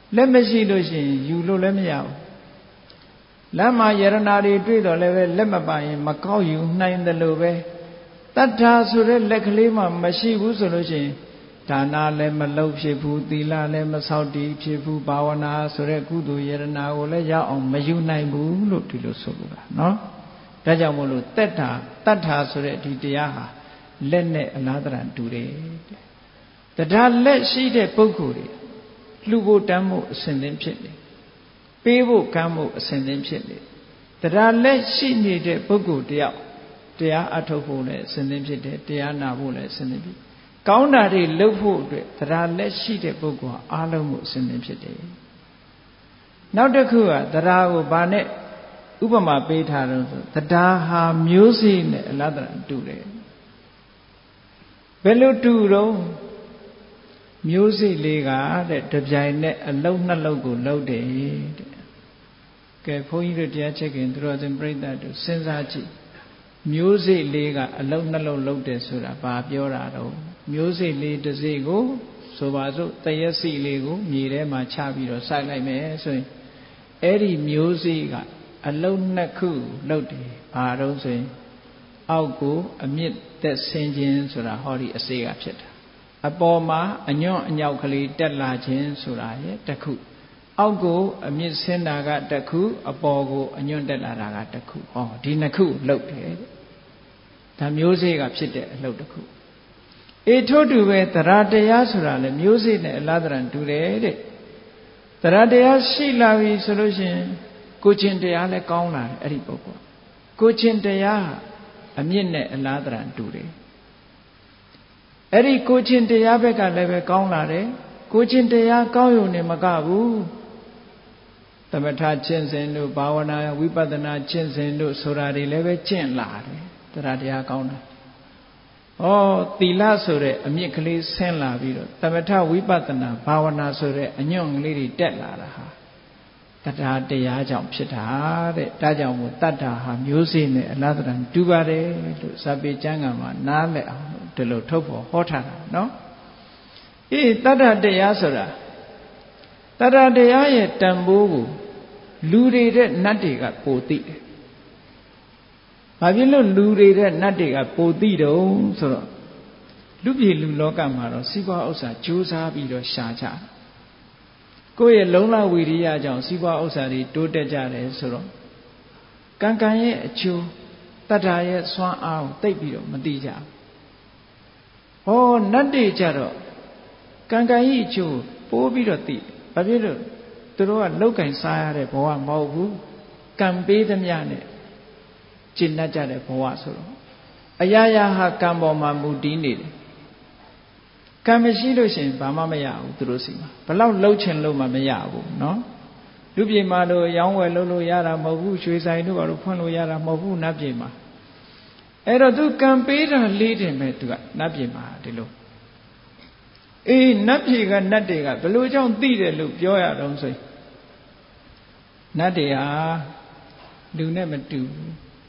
လက်မရှိလို့ရှိရင်ယူလို့လည်းမရဘူးလမ်းမှာယရနာတွေတွေ့တော့လည်းပဲလက်မပါရင်မကောက်ယူနိုင်တယ်လို့ပဲတတ္ထာဆိုတဲ့လက်ကလေးမှမရှိဘူးဆိုလို့ရှိရင်ဒါနလည်းမလုပ်ဖြစ်ဘူးသီလလည်းမဆောက်တည်ဖြစ်ဘူးဘာဝနာဆိုတဲ့ကုသိုလ်ယရနာကိုလည်းရအောင်မယူနိုင်ဘူးလို့ဒီလိုဆိုလိုတာနော်ဒါကြောင့်မို့လို့တတ္ထာဆိုတဲ့ဒီတရားဟာလက်နဲ့အလားတရတူတယ်တရားလက်ရှိတဲ့ပုဂ္ဂိုလ်တွေလှူဖို့တမ်းဖို့အစဉ်သင်းဖြစ်နေပေးဖို့ကမ်းဖို့အစဉ်သင်းဖြစ်နေတရားလက်ရှိနေတဲ့ပုဂ္ဂိုလ်တယောက်တရားအထုတ်ဖို့လည်းအစဉ်သင်းဖြစ်တယ်တရားနာဖို့လည်းအစဉ်သင်းဖြစ်ကောင်းတာတွေလုပ်ဖို့အတွက်တရားလက်ရှိတဲ့ပုဂ္ဂိုလ်ဟာအားလုံးကိုအစဉ်သင်းဖြစ်တယ်နောက်တစ်ခုကတရားကိုဗာနဲ့ဥပမာပေးထားတော့ဆိုတရားဟာမျိုးစေ့နဲ့အလားတရတူတယ်ဘယ်လိုတူတော့မျိုးစေ့လေးကတဲ့တပြိုင်နဲ့အလုံးနှလုံးကိုလှုပ်တယ်တဲ့ကဲဘုန်းကြီးတို့တရားချက်ခင်သူတော်စင်ပြိဿတို့စဉ်းစားကြည့်မျိုးစေ့လေးကအလုံးနှလုံးလှုပ်တယ်ဆိုတာဘာပြောတာတော့မျိုးစေ့လေးတစ်စိကိုဆိုပါစို့တရက်စီလေးကိုမြေထဲမှာချပြီးတော့စိုက်လိုက်မယ်ဆိုရင်အဲ့ဒီမျိုးစေ့ကအလုံးနှစ်ခုလှုပ်တယ်ဘာတော့ဆိုရင်အောက်ကိုအမြင့်သက်ဆင်းခြင်းဆိုတာဟောဒီအစေကဖြစ်တာအပေါ်မှာအညွန့်အညောက်ကလေးတက်လာခြင်းဆိုတာရဲ့တစ်ခုအောက်ကိုအမြင့်ဆင်းတာကတစ်ခုအပေါ်ကိုအညွန့်တက်လာတာကတစ်ခုဟောဒီနှစ်ခုလှုပ်တယ်ဒါမျိုးစေ့ကဖြစ်တဲ့အလှုပ်တစ်ခုအေထို့တူပဲတရားတရားဆိုတာလေမျိုးစေ့နဲ့အလားတရတူတယ်တဲ့တရားတရားရှိလာပြီဆိုလို့ရှိရင်ကိုချင်းတရားလည်းကောင်းလာတယ်အဲ့ဒီပုဂ္ဂိုလ်ကိုချင်းတရားအမြင့်နဲ့အလားတရတူတယ်အဲ့ဒီကိုချင်းတရားဘက်ကလည်းပဲကောင်းလာတယ်ကိုချင်းတရားကောင်းရုံနဲ့မကဘူးသမထကျင့်စဉ်တို့ဘာဝနာဝိပဿနာကျင့်စဉ်တို့ဆိုတာတွေလည်းပဲကျင့်လာတယ်တရားတရားကောင်းတာဩသီလဆိုတဲ့အမြင့်ကလေးဆင်းလာပြီးတော့သမထဝိပဿနာဘာဝနာဆိုတဲ့အညွန့်ကလေးတွေတက်လာတာဟာတရားတရားကြောင့်ဖြစ်တာတဲ့ဒါကြောင့်မို့တတ္တာဟာမျိုးစေ့နဲ့အလားတန်တူပါတယ်လို့ဇာပေကျမ်းဂန်မှာနားလည်အောင်ဒီလိုထုတ်ဖော်ဟောထားတာနော်အေးတတ္တတရားဆိုတာတတ္တတရားရဲ့တန်ဖိုးကိုလူတွေတဲ့နတ်တွေကပိုသိတယ်ဘာဖြစ်လို့လူတွေတဲ့နတ်တွေကပိုသိတုံးဆိုတော့လူပြည်လူလောကမှာတော့စီးပွားဥစ္စာကြိုးစားပြီးတော့ရှာကြတယ်ကိုယ့်ရဲ့လုံလဝီရိယကြောင့်စီးပွားဥစ္စာတွေတိုးတက်ကြတယ်ဆိုတော့ကံကံရဲ့အကျိုးတတ္ထာရဲ့စွမ်းအားကိုသိပ်ပြီးတော့မသိကြဘူးဟောနတ်တွေကြတော့ကံကံရဲ့အကျိုးပိုးပြီးတော့သိဘာဖြစ်လို့သူတို့ကလောက်ကင်စားရတဲ့ဘဝမဟုတ်ဘူးကံပေးသမျှနဲ့ကျင့်တတ်ကြတဲ့ဘဝဆိုတော့အရာရာဟာကံပေါ်မှာမူတည်နေတယ်ကံမရှိလို့ရှိရင်ဘာမှမရဘူးသူတို့စီမှာဘလောက်လှုပ်ချင်လို့မှမရဘူးเนาะလူပြေမှာတို့ရောင်းဝယ်လုပ်လို့ရတာမဟုတ်ဘူးရွှေဆိုင်တို့ဘာလို့ဖွင့်လို့ရတာမဟုတ်ဘူးနတ်ပြေမှာအဲ့တော့သူကံပေးတာလေးတင်ပဲသူကနတ်ပြေမှာဒီလိုအေးနတ်ပြေကနတ်တွေကဘလို့ကြောင့်သိတယ်လို့ပြောရတော့ဆိုရင်နတ်တွေဟာလူနဲ့မတူဘူး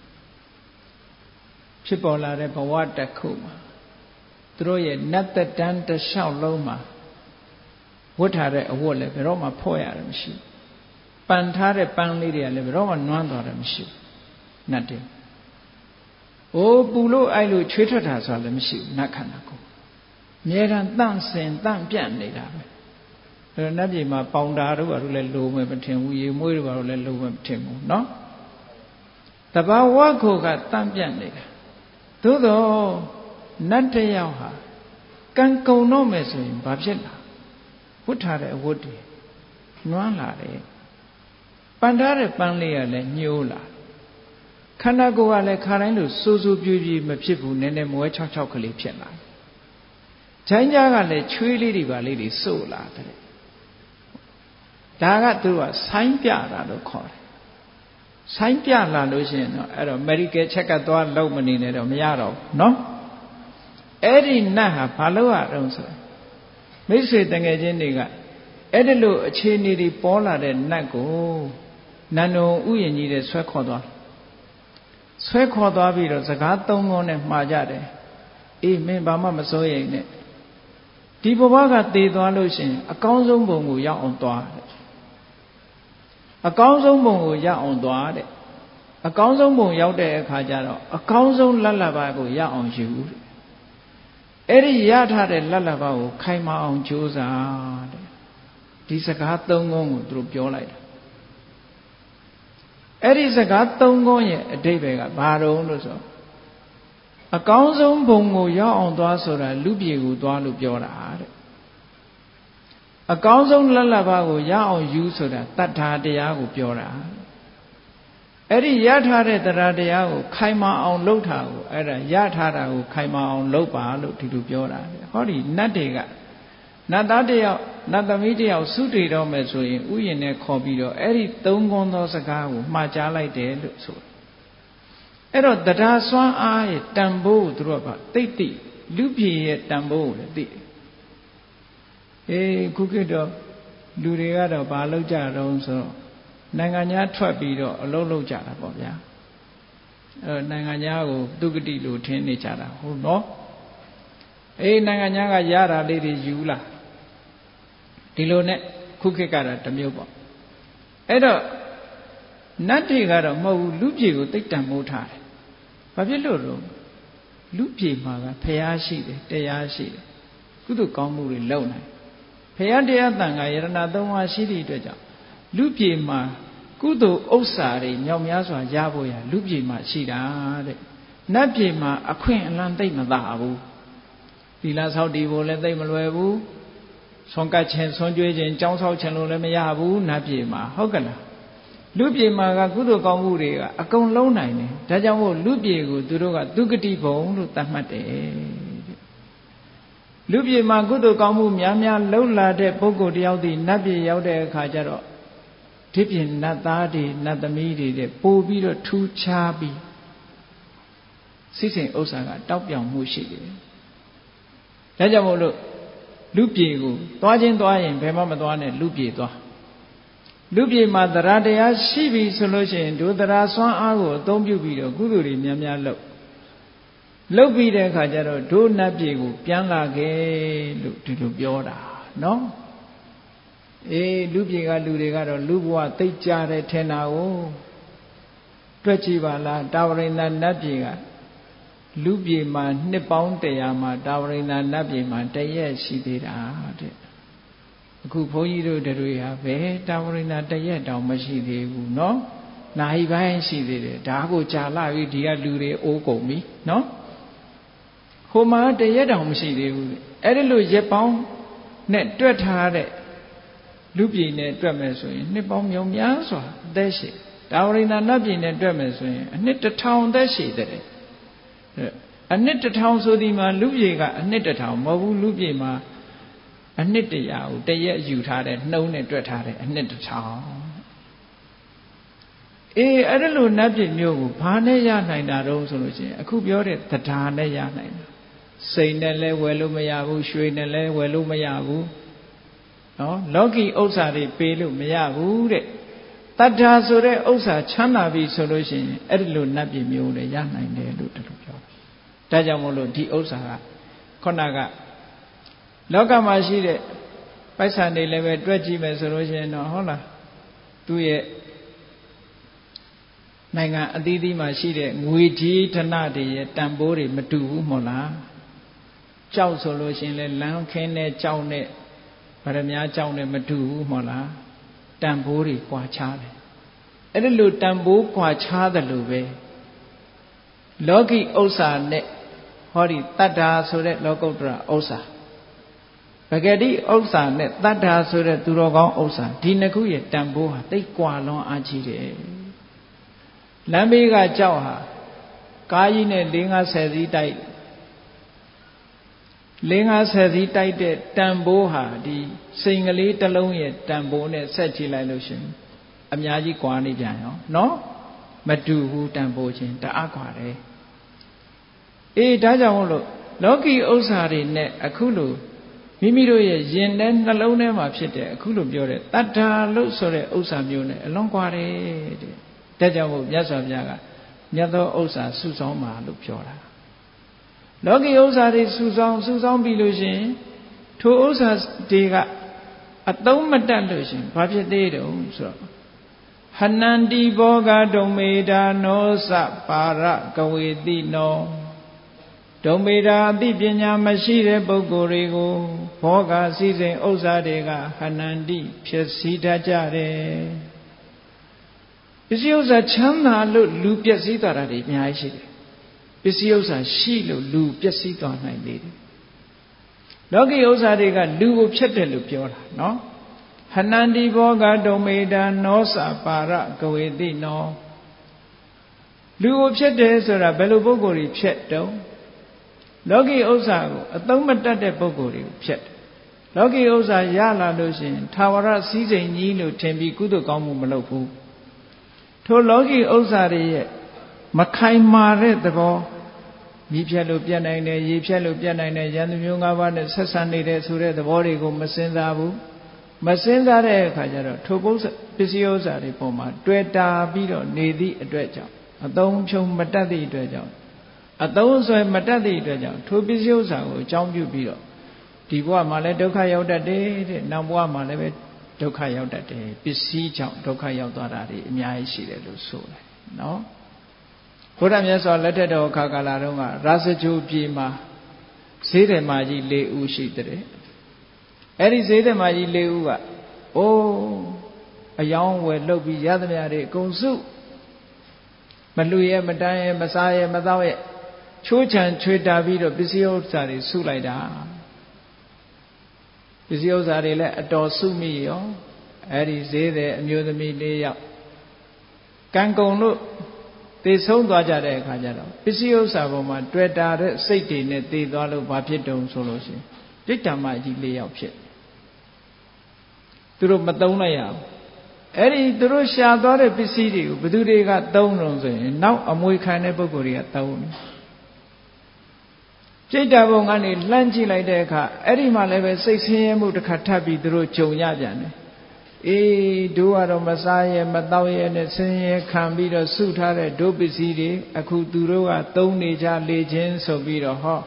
ဖြစ်ပေါ်လာတဲ့ဘဝတစ်ခုမှာသူတို့ရဲ့နတ်သက်တမ်းတစ်လျှောက်လုံးမှာဝတ်ထားတဲ့အဝတ်လည်းဘယ်တော့မှဖော့ရတယ်မရှိဘူးပန်ထားတဲ့ပန်းလေးတွေကလည်းဘယ်တော့မှနွမ်းသွားတယ်မရှိဘူးနတ်တွေဟိုပူလို့အိုက်လို့ချွေးထွက်တာဆိုတာလည်းမရှိဘူးနတ်ခန္ဓာကိုအမြဲတမ်းတန့်စင်တန့်ပြန့်နေတာပဲအဲ့တော့နတ်ပြည်မှာပေါင်တာတို့ဘာလို့လဲလိုမယ်မထင်ဘူးရေမွေးတို့ဘာလို့လဲလိုမယ်မထင်ဘူးเนาะတဘာဝကိုကတန့်ပြန့်နေတာသို့တော့နတ်တယောက်ဟာကံကုံတော့မယ်ဆိုရင်ဘာဖြစ်လာဝတ်ထားတဲ့အဝတ်တွေနွမ်းလာတယ်ပန်ထားတဲ့ပန်းလေးကလည်းညှိုးလာခန္ဓာကိုယ်ကလည်းခါတိုင်းလိုစိုးစိုးပြွေးပြွေးမဖြစ်ဘူးနည်းနည်းမွဲ၆ကလေးဖြစ်လာဂျိုင်းကြားကလည်းချွေးလေးတွေပါလေးတွေစို့လာတယ်ဒါကသူကဆိုင်းပြတာလို့ခေါ်တယ်ဆိုင်းပြလာလို့ရှိရင်တော့အဲ့တော့ medical check up သွားလုပ်မနေနဲ့တော့မရတော့ဘူးเนาะအဲ့ဒီနတ်ဟာဘာလို့ရတော့ဆိုမိတ်ဆွေတငယ်ချင်းတွေကအဲ့ဒီလိုအခြေအနေတွေပေါ်လာတဲ့နတ်ကိုနန္ဒုံဥယျာဉ်ကြီးတဲ့ဆွဲခေါ်သွားပြီးတော့စကားသုံးခုနဲ့မှာကြတယ်အေးမင်းဘာမှမစိုးရိမ်နဲ့ဒဒီဘဝကတည်သွားလို့ရှိရင်အကောင်းဆုံးဘုံကိုရောက်အောင်သွားတဲ့အကောင်းဆုံးဘုံကိုရောက်အောင်သွားတဲ့အကောင်းဆုံးဘုံရောက်တဲ့အခါကျတော့အကောင်းဆုံးလတ်လဘကိုရောက်အောင်ယူတဲ့အဲ့ဒီရထားတဲ့လတ်လဘကိုခိုင်မာအောင်ကြိုးစားတဲ့ဒီစကားသုံးခုကိုသူတို့ပြောလိုက်တာအဲ့ဒီစကားသုံးခုရဲ့အဓိပ္ပာယ်ကဘာတုံးလို့ဆိုအကောင်းဆုံးဘုံကိုရောက်အောင်သွားဆိုတာလူပြေကိုသွားလို့ပြောတာတဲ့အကောင်းဆုံးလတ်လဘကိုရအောင်ယူဆိုတာတတ္ထာတရားကိုပြောတာအဲ့ဒီရထားတဲ့တရားတရားကိုခိုင်မာအောင်လုပ်တာကိုအဲ့ဒါရထားတာကိုခိုင်မာအောင်လုပ်ပါလို့ဒီလိုပြောတာဟောဒီနတ်တွေကနတ်သားတယောက်နတ်သမီးတယောက်စုတည်တော့မယ်ဆိုရင်ဥယျာဉ်နဲ့ခေါ်ပြီးတော့အဲ့ဒီသုံးခွန်းသောစကားကိုမှားကြားလိုက်တယ်လို့ဆိုအဲ့တော့တရားစွမ်းအားရဲ့တန်ဖိုးကိုသူတို့ကသိသိလူပြေရဲ့တန်ဖိုးကိုလည်းသိခုခေတ်တော့လူတွေကတော့ဘာလုပ်ကြတော့ဆိုတော့နိုင်ငံခြားထွက်ပြီးတော့အလုပ်လုပ်ကြတာပေါ့ဗျာနိုင်ငံခြားကိုသူကတိလို့ထင်နေကြတာဟုတ်နော်နိုင်ငံခြားကရတာလေးတွေယူလာဒီလိုနဲ့ခုခေတ်ကတော့တစ်မျိုးပေါ့အဲ့တော့နတ်တွေကတော့မဟုတ်ဘူးလူပြေကိုတိတ်တန်မိုးထားတယ်ဘာဖြစ်လို့လဲလူပြေမှာကဖျားရှိတယ်တရားရှိတယ်ကုသိုလ်ကောင်းမှုတွေလုပ်နိုင်ဖျားတရားတန်ခါယရဏသုံးပါးရှိသည့်အတွက်ကြောင့်လူပြေမှာကုသိုလ်ဥစ္စာတွေမြောက်များစွာရဖို့ရလူပြေမှာရှိတာတဲ့နတ်ပြေမှာအခွင့်အလမ်းသိမ့်မသာဘူးသီလဆောက်တည်ဖို့လည်းသိမ့်မလွယ်ဘူးဆွမ်းကတ်ခြင်းဆွမ်းကြွေးခြင်းကြောင်းဆောက်ခြင်းလို့လည်းမရဘူးနတ်ပြေမှာဟုတ်ကလားလူပြေမှာကကုသိုလ်ကောင်းမှုတွေကအကုန်လုံးနိုင်တယ်ဒါကြောင့်မို့လူပြေကိုသူတို့ကသူကတိဘုံလို့သတ်မှတ်တယ်လူပြေမှာကုသိုလ်ကောင်းမှုများများလှုပ်လာတဲ့ပုဂ္ဂိုလ်တယောက်ဒီနတ်ပြေရောက်တဲ့အခါကျတော့ဒီပြင်နတ်သားတွေနတ်သမီးတွေတဲ့ပို့ပြီးတော့ထူးခြားပြီးစိစိမ်ဥစ္စာကတောက်ပြောင်မှုရှိတယ်ဒါကြောင့်မို့လို့လူပြေကိုသွားချင်းသွားရင်ဘယ်မှမသွားနဲ့လူပြေသွားလူပြေမှာတရားတရားရှိပြီဆိုလို့ရှိရင်ဒုတရားစွမ်းအားကိုအသုံးပြုပြီးတော့ကုသိုလ်တွေများများလုပ်ပြီးတဲ့အခါကျတော့ဒုနတ်ပြေကိုပြန်လာခဲ့လို့ဒီလိုပြောတာနော်လူပြေကလူတွေကတော့လူဘဝသိကြတယ်ထင်တာကိုတွက်ကြည့်ပါလားတာဝရိန္ဒနတ်ပြေကလူပြေမှာနှစ်ပေါင်း100မှာတာဝရိန္ဒနတ်ပြေမှာတရက်ရှိသေးတာတဲ့အခုဘုန်းကြီးတို့တွေဟာဘယ်တာဝရိန္ဒတရက်တောင်မရှိသေးဘူးเนาะနိုင်ပိုင်းရှိသေးတယ်ဒါကိုကြာလာပြီဒီကလူတွေအိုးကုန်ပြီเนาะဟိုမှာတရက်တောင်မရှိသေးဘူးအဲ့ဒီလိုရက်ပေါင်းနဲ့တွက်ထားတဲ့လူပြေနဲ့တွက်မယ်ဆိုရင်နှစ်ပေါင်းမြောင်များစွာအသက်ရှိတာဝရိန္ဒနတ်ပြေနဲ့တွက်မယ်ဆိုရင်အနှစ်1000အသက်ရှိတဲ့အနှစ်1000ဆိုဒီမှာလူပြေကအနှစ်1000မဟုတ်ဘူးလူပြေမှာအနှစ်100ကိုတရက်ယူထားတဲ့နှုံးနဲ့တွက်ထားတဲ့အနှစ်1000အဲ့ဒါလိုနတ်ပြည်မျိုးကိုဘာနဲ့ရနိုင်တာတော့ဆိုလို့ရှိရင်အခုပြောတဲ့တရားနဲ့ရနိုင်တာစိတ်နဲ့လည်းဝယ်လို့မရဘူးရွှေနဲ့လည်းဝယ်လို့မရဘူးနော်လောကီဥစ္စာတွေပေးလို့မရဘူးတဲ့တတ္ထာဆိုတဲ့ဥစ္စာချမ်းသာပြီဆိုလို့ရှိရင်အဲ့ဒီလိုနတ်ပြည်မျိုးလည်းရနိုင်တယ်လို့တလူပြောဒါကြောင့်မို့လို့ဒီဥစ္စာကခုနကလောကမှာရှိတဲ့ပိုက်ဆံတွေလည်းပဲတွက်ကြည့်မယ်ဆိုလို့ရှိရင်တော့ဟုတ်လားသူ့ရဲ့နိုင်ငံအသီးသီးမှာရှိတဲ့ငွေကြီးဓနတွေရဲ့တန်ဖိုးတွေမတူဘူးမဟုတ်လားကြောက်ဆိုလို့ရှိရင်လည်းလမ်းခင်းတဲ့ကြောက်နဲ့ဗရမ ्या ကြောက်နဲ့မတူဘူးမဟုတ်လားတန်ဖိုးတွေကွာခြားတယ်အဲ့ဒီလိုတန်ဖိုးကွာခြားတယ်လို့ပဲလောကီဥစ္စာနဲ့ဟောဒီတတ္ထာဆိုတဲ့လောကုတ္တရာဥစ္စာပဂတိဥစ္စာနဲ့တတ္ထာဆိုတဲ့သူတော်ကောင်းဥစ္စာဒီနှစ်ခုရဲ့တန်ဖိုးဟာသိပ်ကွာလွန်အားကြီးတယ်လမ်းဘေးကကြောက်ဟာကားကြီးနဲ့4-50စီးတိုက်4-50စီးတိုက်တဲ့တန်ဖိုးဟာဒီစိန်ကလေးတစ်လုံးရဲ့တန်ဖိုးနဲ့ဆက်ကြည့်လိုက်လို့ရှိရင်အများကြီးကွာနေပြန်ရောနော်မတူဘူးတန်ဖိုးချင်းတအားကွာတယ်ဒါကြောင့်မို့လို့လောကီဥစ္စာတွေနဲ့အခုလိုမိမိတို့ရဲ့ယင်တဲ့နှလုံးထဲမှာဖြစ်တဲ့အခုလိုပြောတဲ့တတ္ထာလို့ဆိုတဲ့ဥစ္စာမျိုးနဲ့အလွန်ကွာတယ်တဲ့ဒါကြောင့်မို့မြတ်စွာဘုရားကမြတ်သောဥစ္စာစုဆောင်းပါလို့ပြောတာလောကီဥစ္စာတွေစုဆောင်းပြီးလို့ရှိရင်ထိုဥစ္စာတွေကအသုံးမတတ်လို့ရှင်ဘာဖြစ်သေးတုံးဆိုတော့ဟနန္တိဘောဂဒုံမေတာနောစပါရကဝေတိနောဒုံမေတာအသိပညာမရှိတဲ့ပုဂ္ဂိုလ်တွေကိုဘောဂစည်းစိမ်ဥစ္စာတွေကဟနန္တိဖြစ်စည်းတတ်ကြတယ်ပစ္စည်းဥစ္စာချမ်းသာလို့လူပျက်စီးသွားတာတွေအများကြီးရှိတယ်ပစ္စည်းဥစ္စာရှိလို့လူပျက်စီးသွားနိုင်လေတယ်လောကီဥစ္စာတွေကလူကိုဖျက်တယ်လို့ပြောတာနော်ဟနန္တိဘောဂဒုံမေတာနောစပါရကဝေတိနောလူကိုဖျက်တယ်ဆိုတာဘယ်လိုပုဂ္ဂိုလ်တွေဖျက်တုံးလောကီဥစ္စာကိုအသုံးမတတ်တဲ့ပုဂ္ဂိုလ်တွေကိုဖျက်တယ်လောကီဥစ္စာရလာလို့ရှိရင်ထာဝရစည်းစိမ်ကြီးလို့ထင်ပြီးကုသိုလ်ကောင်းမှုမလုပ်ဘူးထိုလောကီဥစ္စာတွေရဲ့မခိုင်မာတဲ့သဘောမြည်ဖြတ်လို့ပြတ်နိုင်တယ်ရေဖြတ်လို့ပြတ်နိုင်တယ်ယန္တမျိုး၅ပါးနဲ့ဆက်ဆံနေတဲ့ဆိုတဲ့သဘောတွေကိုမစင်စားဘူးမစင်စားတဲ့အခါကျတော့ထိုပစ္စည်းဥစ္စာတွေပေါ်မှာတွေ့တာပြီးတော့နေသည့်အတွက်ကြောင့်အသုံးဖြုံမတတ်သည့်အတွက်ကြောင့်အသုံးဆွဲမတတ်သည့်အတွက်ကြောင့်ထိုပစ္စည်းဥစ္စာကိုအကြောင်းပြုပြီးတော့ဒီဘဝမှာလည်းဒုက္ခရောက်တတ်တယ်တဲ့နောက်ဘဝမှာလည်းပဲဒုက္ခရောက်တတ်တယ်ပစ္စည်းကြောင့်ဒုက္ခရောက်သွားတာတွေအများကြီးရှိတယ်လို့ဆိုတယ်နော်ဘုရားမြတ်စွာလက်ထက်တော်အခါကာလတုန်းကရာဇဂြိုပြည်မှာဈေးတယ်မကြီး၄ဦးရှိတဲ့အဲ့ဒီဈေးတယ်မကြီး၄ဦးကအိုးအယောင်းဝယ်လုပ်ပြီးရသမျှတွေအကုန်စုမလူရဲမတန်းရဲမစားရဲမသောက်ရဲချိုးချံချွေတာပြီးတော့ပစ္စည်းဥစ္စာတွေစုလိုက်တာပစ္စည်းဥစ္စာတွေလည်းအတော်စုမိရောအဲ့ဒီဈေးတယ်အမျိုးသမီး၄ယောက်ကံကုန်လို့သေဆုံးသွားကြတဲ့အခါကျတော့ပစ္စည်းဥစ္စာပေါ်မှာတွေ့တာတဲ့စိတ်တွေနဲ့သေသွားလို့ဘာဖြစ်တုံဆိုလို့ရှိရင်ဒိဋ္ဌာမကြီး၄ယောက်ဖြစ်သူတို့မသုံးလိုက်ရဘူးအဲ့ဒီသူတို့ရှာသွားတဲ့ပစ္စည်းတွေကိုဘယ်သူတွေကသုံးလို့ဆိုရင်နောက်အမွေခံတဲ့ပုဂ္ဂိုလ်တွေကသုံးတယ်စိတ်ဓာတ်ဘုံကနေလှမ်းကြည့်လိုက်တဲ့အခါအဲ့ဒီမှာလည်းပဲစိတ်ဆင်းရဲမှုတစ်ခါထပ်ပြီးသူတို့ကြုံရပြန်တယ်အေးတို့ကတော့မစားရဲမတောက်ရဲနဲ့ဆင်းရဲခံပြီးတော့စုထားတဲ့ဒုပစ္စည်းတွေအခုသူတို့ကသုံးနေကြလေခြင်းဆိုပြီးတော့ဟော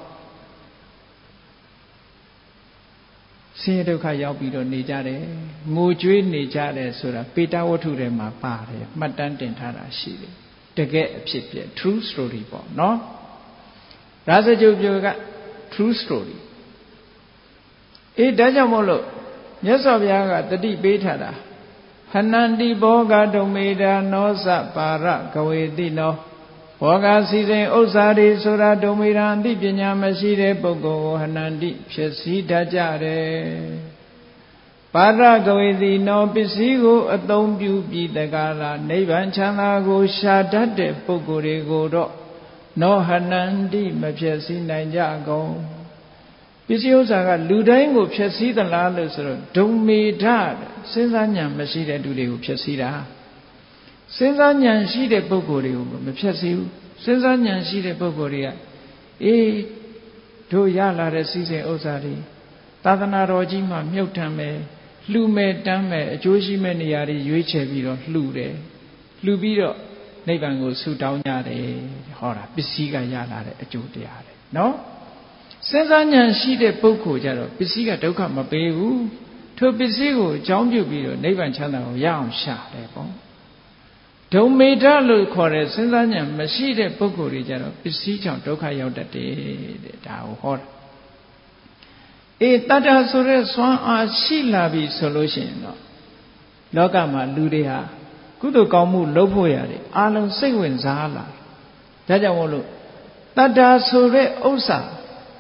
ဆင်းရဲဒုက္ခရောက်ပြီးတော့နေကြတယ်ငိုကြွေးနေကြတယ်ဆိုတာပေတဝတ္ထုထဲမှာပါတယ်မှတ်တမ်းတင်ထားတာရှိတယ်တကယ်အဖြစ်ပြ true story ပေါ့နော်ရာဇဂြိုပြည်က true story အေးဒါကြောင့်မို့လို့မြတ်စွာဘုရားကတတိပေးထားတာဟနန္တိဘောဂဒုံမေတာနောစပါရကဝေတိနောဘောဂစီစဉ်ဥစ္စာတွေဆိုတာဒုံမေတာအသိပညာမရှိတဲ့ပုဂ္ဂိုလ်ကိုဟနန္တိဖြစ်စည်းတတ်ကြတယ်ပါရကဝေတိနောပစ္စည်းကိုအသုံးပြုပြီးတကားလားနိဗ္ဗာန်ချမ်းသာကိုရှာတတ်တဲ့ပုဂ္ဂိုလ်တွေကိုတော့နောဟနန္တိမဖြစ်စည်းနိုင်ကြကုန်ပစ္စည်းဥစ္စာကလူတိုင်းကိုဖျက်ဆီးသလားလို့ဆိုတော့ဒုံမေဓစဉ်းစားဉာဏ်မရှိတဲ့လူတွေကိုဖျက်ဆီးတာစဉ်းစားဉာဏ်ရှိတဲ့ပုဂ္ဂိုလ်တွေကိုမဖျက်ဆီးဘူးစဉ်းစားဉာဏ်ရှိတဲ့ပုဂ္ဂိုလ်တွေကအေးတို့ရလာတဲ့စီစဉ်ဥစ္စာတွေသာသနာတော်ကြီးမှာမြုပ်ထံမယ်လှူမယ်တမ်းမယ်အကျိုးရှိမဲ့နေရာတွေရွေးချယ်ပြီးတော့လှူတယ်လှူပြီးတော့နိဗ္ဗာန်ကိုဆုတောင်းကြတယ်ဟောတာပစ္စည်းကရလာတဲ့အကျိုးတရားတွေနော်စဉ်းစားဉာဏ်ရှိတဲ့ပုဂ္ဂိုလ်ကြတော့ပစ္စည်းကဒုက္ခမပေးဘူးထိုပစ္စည်းကိုအကြောင်းပြုပြီးတော့နိဗ္ဗာန်ချမ်းသာကိုရအောင်ရှာတယ်ပေါ့ဒုံမေဓလို့ခေါ်တဲ့စဉ်းစားဉာဏ်မရှိတဲ့ပုဂ္ဂိုလ်တွေကြတော့ပစ္စည်းကြောင့်ဒုက္ခရောက်တတ်တယ်တဲ့ဒါကိုဟောတာအေးတတ္တဆိုတဲ့စွမ်းအားရှိလာပြီဆိုလို့ရှိရင်တော့လောကမှာလူတွေဟာကုသိုလ်ကောင်းမှုလုပ်ဖို့ရတယ်အလုံးစိတ်ဝင်စားလာဒါကြောင့်မို့လို့တတ္တဆိုတဲ့ဥစ္စာ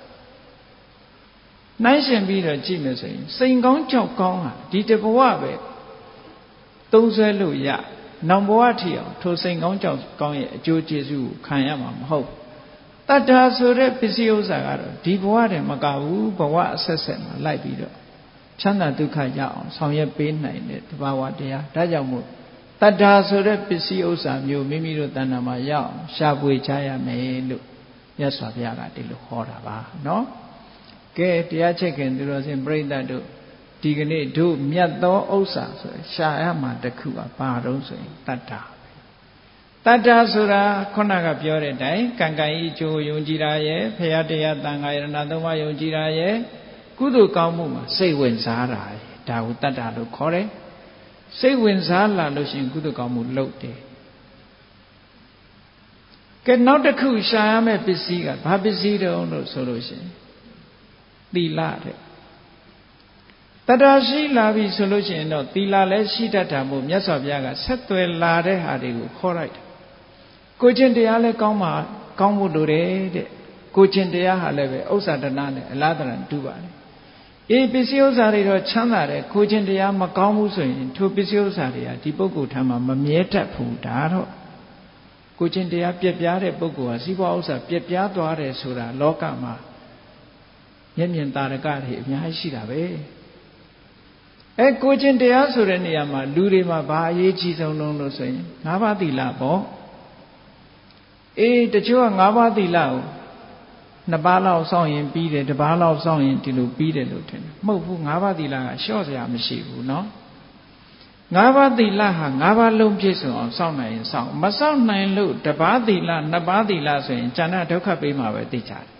နှိုင်းရှင်ပြီးတော့ကြည့်မယ်ဆိုရင်စိန်ကောင်းကြောက်ကောင်းဟာဒီတဘဝပဲသုံးဆွဲလို့ရနောင်ဘဝထီအောင်ထိုစိန်ကောင်းကြောက်ကောင်းရဲ့အကျိုးကျေးဇူးကိုခံရမှာမဟုတ်တတ္တာဆိုတဲ့ပစ္စည်းဥစ္စာကတော့ဒီဘဝတည်းမကဘူးဘဝအဆက်ဆက်မှာလိုက်ပြီးတော့ချမ်းသာဒုက္ခရအောင်ဆောင်ရွက်ပေးနိုင်တဲ့တဘာဝတရားဒါကြောင့်မို့တတ္တာဆိုတဲ့ပစ္စည်းဥစ္စာမျိုးမိမိတို့တဏ္ဍာမှာရအောင်ရှာဖွေကြရမယ်လို့မြတ်စွာဘုရားကဒီလိုဟောတာပါနော်ကဲတရားချက်ခင်သူတော်စင်ပြိဿတ်တို့ဒီကနေ့တို့မြတ်သောဥစ္စာဆိုရှာရမှာတခုကဘာတော့ဆိုရင်တတ္တာတတ္တာဆိုတာခုနကပြောတဲ့အတိုင်းကံကံဤအကျိုးယုံကြည်တာရဲ့ဖရာတရားတန်ခါယရဏသုံးပါးယုံကြည်တာရဲ့ကုသိုလ်ကောင်းမှုမှာစိတ်ဝင်စားတာဒါကိုတတ္တလို့ခေါ်တယ်စိတ်ဝင်စားလာလို့ရှိရင်ကုသိုလ်ကောင်းမှုလုပ်တယ်ကဲနောက်တစ်ခုရှာရမယ့်ပစ္စည်းကဘာပစ္စည်းတုံးလို့ဆိုလို့ရှိရင်သီလတဲ့တတ္တရှိလာပြီဆိုလို့ရှိရင်တော့သီလလည်းရှိတတ်တာမို့မြတ်စွာဘုရားကဆက်သွယ်လာတဲ့ဟာတွေကိုခေါ်လိုက်တယ်ကိုကျင့်တရားလည်းကောင်းမှကောင်းဖို့လိုတယ်တဲ့ကိုကျင့်တရားဟာလည်းပဲဥစ္စာတဏနဲ့အလားတရတူပါတယ်အေးပစ္စည်းဥစ္စာတွေတော့ချမ်းသာတယ်ကိုကျင့်တရားမကောင်းဘူးဆိုရင်ထိုပစ္စည်းဥစ္စာတွေကဒီပုဂ္ဂိုလ်ထံမှာမမြဲတတ်ဘူးဒါတော့ကိုကျင့်တရားပြက်ပြားတဲ့ပုဂ္ဂိုလ်ဟာစီးပွားဥစ္စာပြက်ပြားသွားတယ်ဆိုတာလောကမှာမျက်မြင်သာရကတွေအများကြီးရှိတာပဲကိုကျင့်တရားဆိုတဲ့နေရာမှာလူတွေမှာဘာအရေးကြီးဆုံးလို့ဆိုရင်၅ပါးသီလပေါ့တချို့က၅ပါးသီလကို2ပါးလောက်စောင့်ရင်ပြီးတယ်1ပါးလောက်စောင့်ရင်ဒီလိုပြီးတယ်လို့ထင်တယ်မဟုတ်ဘူး5ပါးသီလကလျှော့စရာမရှိဘူးเนาะ5ပါးသီလဟာ5ပါးလုံးပြည့်စုံအောင်စောင့်နိုင်ရင်စောင့်မစောင့်နိုင်လို့1ပါးသီလ2ပါးသီလဆိုရင်ဉာဏ်ဒုက္ခပေးမှာပဲသိကြတယ်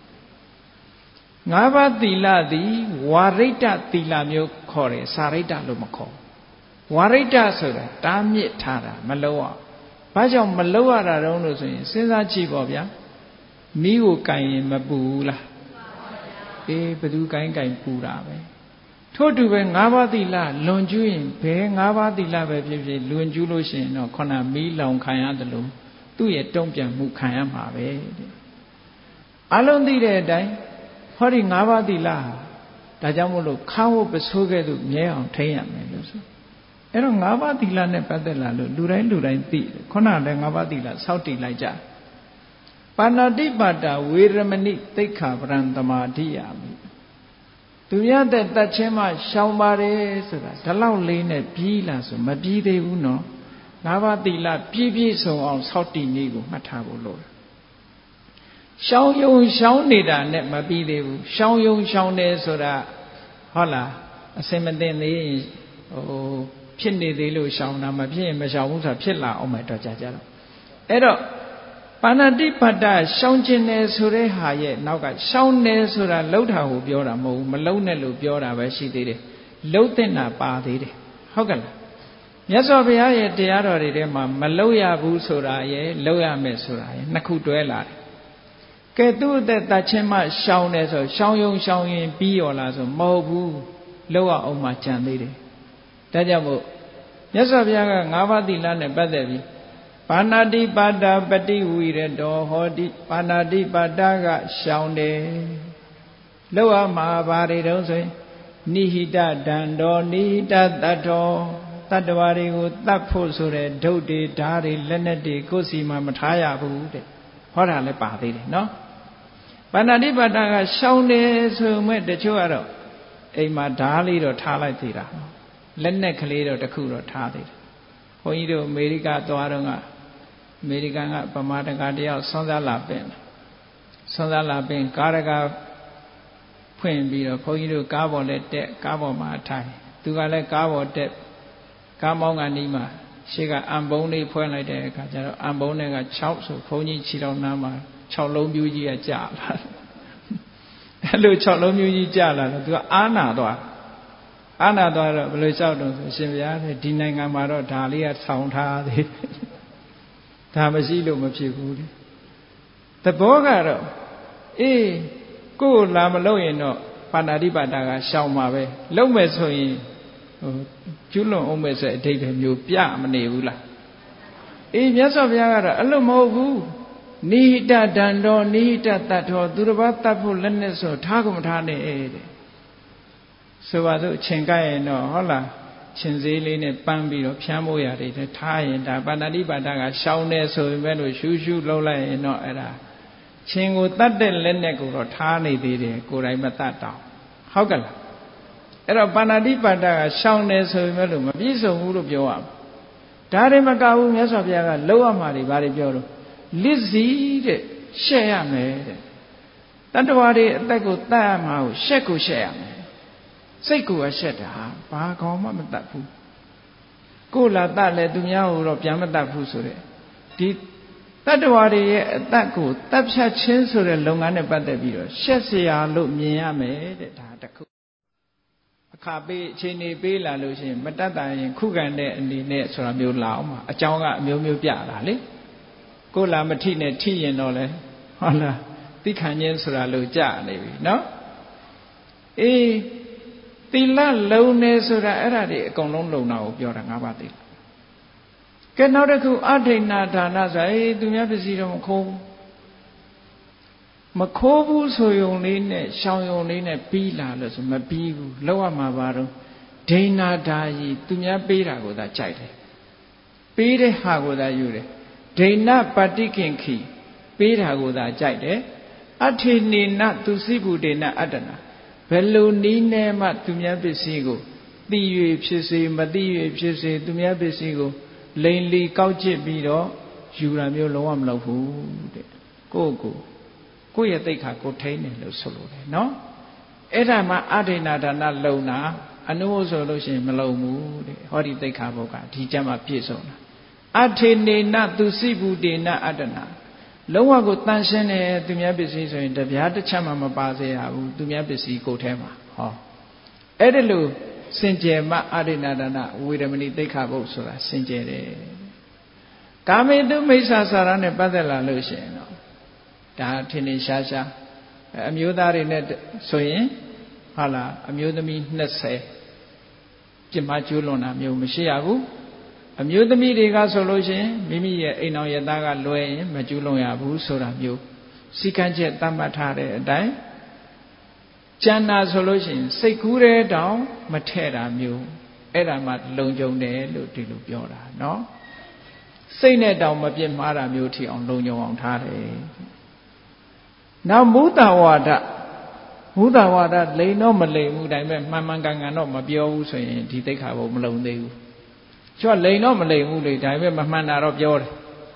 5ပါးသီလသည်ဝါရိတ္တသီလမျိုးခေါ်တယ်စာရိတ္တလို့မခေါ်ဝါရိတ္တဆိုတာတားမြစ်ထားတာမလုပ်အောင်ဘာကြောင့်မလုပ်ရတာတုံးလို့ဆိုရင်စဉ်းစားကြည့်ပေါ့ဗျာမိကိုကင်ရင်မပူဘူးလားဘယ်သူကင်ပူတာပဲထို့တူပဲ၅ပါးသီလလွန်ကျူးရင်ဘယ်၅ပါးသီလပဲဖြစ်ဖြစ်လွန်ကျူးလို့ရှိရင်တော့ခဏမီးလောင်ခံရတယ်လို့သူ့ရဲ့တုံ့ပြန်မှုခံရမှာပဲအလုံးသိတဲ့အတိုင်းဟောဒီ၅ပါးသီလဒါကြောင့်မို့လို့ခါဝတ်ပစိုးကဲ့သို့မြဲအောင်ထိန်းရမယ်လို့ဆိုအဲ့တော့၅ပါးသီလနဲ့ပတ်သက်လာလို့လူတိုင်းသိတယ်ခုနလည်း၅ပါးသီလစောင့်တည်လိုက်ကြပါဏာတိပါဒဝေရမဏိသိက္ခာပရံသမာဓိယာမိသူများတဲ့တတ်ချင်းမှရှောင်ပါတယ်ဆိုတာဒီလောက်လေးနဲ့ပြီးလားဆိုမပြီးသေးဘူးနော်၅ပါးသီလပြည့်စုံအောင်စောင့်တည်နည်းကိုမှတ်ထားဖို့လိုတယ်ရှောင်ယုံရှောင်နေတာနဲ့မပြီးသေးဘူးရှောင်ယုံရှောင်တယ်ဆိုတာဟုတ်လားအစင်မသိသေးရင်ဖြစ်နေသေးလို့ရှောင်တာမဖြစ်ရင်မရှောင်ဘူးဆိုတာဖြစ်လာအောင်မယ်တော့ကြတော့အဲ့တော့ပါဏာတိပါဒရှောင်ကျင်တယ်ဆိုတဲ့ဟာရဲ့နောက်ကရှောင်တယ်ဆိုတာလှုပ်တာကိုပြောတာမဟုတ်ဘူးမလှုပ်နဲ့လို့ပြောတာပဲရှိသေးတယ်လှုပ်တဲ့နာပါသေးတယ်ဟုတ်ကဲ့လားမြတ်စွာဘုရားရဲ့တရားတော်တွေထဲမှာမလှုပ်ရဘူးဆိုတာရဲ့လှုပ်ရမယ်ဆိုတာရဲ့နှစ်ခုတွဲလာတယ်ကဲသူ့အသက်တတ်ချင်းမှရှောင်တယ်ဆိုရှောင်ယုံရှောင်ရင်ပြီးရောလားဆိုမဟုတ်ဘူးလှုပ်ရအောင်မှကြံသေးတယ်ဒါကြောင့်မို့မြတ်စွာဘုရားက၅ပါးသီလနဲ့ပတ်သက်ပြီးပါဏာတိပါဒပฏิဝိရတောဟောတိပါဏာတိပါဒကရှောင်တယ်လောက်အမှာဘာတွေတုံးဆိုရင်နိဟိတဒံတော်နိဟိတတတ္ထောတတ္တဝါတွေကိုတတ်ဖို့ဆိုတဲ့ဒုတ်တွေဓာတ်တွေလက်နက်တွေကိုယ်စီမှာမထားရဘူးတဲ့ဟောတာလည်းပါသေးတယ်နော်ပါဏာတိပါဒကရှောင်တယ်ဆိုမဲ့တချို့ကတော့အိမ်မှာဓာတ်လေးတော့ထားလိုက်သေးတာလက်နက်ကလေးတော့တစ်ခုတော့ထားသေးတယ်ဘုန်းကြီးတို့အမေရိကသွားတော့ကအမေရိကန်ကဗမာတကာတယောက်ဆွမ်းစားလာပင်ကားတကာဖွင့်ပြီးတော့ဘုန်းကြီးတို့ကားပေါ်နဲ့တက်ကားပေါ်မှာထိုင်သူကလည်းကားပေါ်တက်ကားမောင်းကနီးမှာရှေ့ကအံပုံးလေးဖွင့်လိုက်တဲ့အခါကျတော့အံပုံးတွေက6ဆိုဘုန်းကြီးခြေတော်နားမှာ6လုံးပြူးကြီးကကြာလာအဲ့လို6လုံးပြူးကြီးကြာလာတော့သူကအာနာသွားတော့ဘယ်လိုလျှောက်တော့ဆိုရှင်ဗျာဒီနိုင်ငံမှာတော့ဒါလေးကဆောင်းထားသေးဒါမရှိလို့မဖြစ်ဘူးလေသဘောကတော့ကိုယ်လာမလို့ရင်တော့ပါဏာတိပါဒကရှောင်ပါပဲလုံးမယ်ဆိုရင်ကျွလွန်အောင်မယ်ဆိုအဓိပ္ပာယ်မျိုးပြမနေဘူးလားမြတ်စွာဘုရားကတော့အဲ့လိုမဟုတ်ဘူးနိဟိတဒံတော်နိဟိတတတ္ထောသူတစ်ပါးတတ်ဖို့လက်နဲ့ဆိုထားကုန်မထားနဲ့တဲ့ဆိုပါစို့အချိန်ကရင်တော့ဟုတ်လားချင်းစေးလေးနဲ့ပန်းပြီးတော့ဖြန်းမိုးရတွေထားရင်ဒါပါဏာတိပါဒကရှောင်းနေဆိုရင်ပဲလို့ရှူးရှူးလှုပ်လိုက်ရင်တော့အဲ့ဒါချင်းကိုတတ်တဲ့လက်နဲ့ကိုတော့ထားနေသေးတယ်ကိုယ်တိုင်မတတ်တော့ဟုတ်ကဲ့လားအဲ့တော့ပါဏာတိပါဒကရှောင်းနေဆိုရင်ပဲလို့မပြည့်စုံဘူးလို့ပြောရမှာဒါတွေမကဘူးမြတ်စွာဘုရားကလှုပ်ရမှာတွေဘာတွေပြောတော့လစ်စီတဲ့ရှက်ရမယ်တဲ့တတ္တဝါတွေအသက်ကိုတတ်ရမှာကိုရှက်ကိုရှက်ရမယ်စိတ်ကိုရှက်တာဘာကောင်မှမတတ်ဘူးကိုယ်လာတတ်လဲသူများကိုတော့ပြန်မတတ်ဘူးဆိုတဲ့ဒီတတ္တဝါတွေရဲ့အသက်ကိုတတ်ဖြတ်ခြင်းဆိုတဲ့လုပ်ငန်းနဲ့ပတ်သက်ပြီးတော့ရှက်เสียလို့မြင်ရမယ်တဲ့ဒါတခုအခါပေးအချိန်နေပေးလာလို့ရှိရင်မတတ်တာရင်ခုခံတဲ့အနေနဲ့ဆိုတာမျိုးလာအောင်ပါအကြောင်းကအမျိုးမျိုးပြတာလေကိုလာမထိနဲ့ထိရင်တော့လေဟုတ်လားသိခံခြင်းဆိုတာလို့ကြနေပြီနော်အေးသီလလုံးနေဆိုတာအဲ့ဒါတွေအကုန်လုံးလုံတာကိုပြောတာ၅ပါးသီလကဲနောက်တစ်ခုအဋိဏဒါနဆိုသူများပစ္စည်းတော့မခိုးဘူးဆိုယုံလေးနဲ့ရှောင်ယုံလေးနဲ့ပြီးလာလို့ဆိုမပြီးဘူးလောက်ရမှာပါတော့ဒိဏဒါယီသူများပေးတာကိုသာကြိုက်တယ်ပေးတဲ့ဟာကိုသာယူတယ်ဒိဏပฏิကင်ခိပေးတာကိုသာကြိုက်တယ်အထေနေနသူစိဗုဒေနအတ္တနာဘယ်လိုနည်းနဲ့မှသူများပစ္စည်းကိုသိ၍ဖြစ်စေမသိ၍ဖြစ်စေသူများပစ္စည်းကိုလိန်လီကောက်ကျစ်ပြီးတော့ယူတာမျိုးလုံးဝမလုပ်ဘူးတဲ့ကိုယ့်ရဲ့သိက္ခာကိုထိန်းတယ်လို့ဆိုလို့တယ်နော်အဲ့ဒါမှအဋိဏဒါနလုံတာအနုဆိုလို့ရှိရင်မလုံဘူးတဲ့ဟောဒီသိက္ခာဘုတ်ကဒီကြမှာပြည့်စုံတာအထေနေနသူစိဗုဒေနအတ္တနာလုံးဝကိုတန်ရှင်းတယ်သူများပစ္စည်းဆိုရင်တပြားတစ်ချက်မှမပါစေရဘူးသူများပစ္စည်းကိုယ်ထဲမှာဟောအဲ့ဒါလို့စင်ကြယ်မှအဋိဏဒါနဝေရမဏိသိက္ခာဘုတ်ဆိုတာစင်ကြယ်တယ်ကာမေတုမိစ္ဆာစာရနဲ့ပတ်သက်လာလို့ရှိရင်တော့ဒါထင်ထင်ရှားရှားအမျိုးသားတွေနဲ့ဆိုရင်ဟုတ်လားအမျိုးသမီး20ပြစ်မှားကျူးလွန်တာမျိုးမရှိရဘူးအမျိုးသမီးတွေကဆိုလို့ရှိရင်မိမိရဲ့အိမ်တော်ရဲ့သားကလွယ်ရင်မကျူးလွန်ရဘူးဆိုတာမျိုးစီကံချက်သတ်မှတ်ထားတဲ့အတိုင်းကျန်တာဆိုလို့ရှိရင်စိတ်ကူးတဲ့တောင်မထဲ့တာမျိုးအဲ့ဒါမှလုံခြုံတယ်လို့ဒီလိုပြောတာเนาะစိတ်နဲ့တောင်မပြစ်မှားတာမျိုးထိအောင်လုံခြုံအောင်ထားတယ်နောက်မုဒဝါဒလိန်တော့မလိန်ဘူးဒါပေမဲ့မှန်မှန်ကန်ကန်တော့မပြောဘူးဆိုရင်ဒီသိက္ခာဘုံမလုံသေးဘူးကျွတ်လိန်တော့မလိန်ဘူးလေဒါပေမဲ့မမှန်တာတော့ပြောတယ်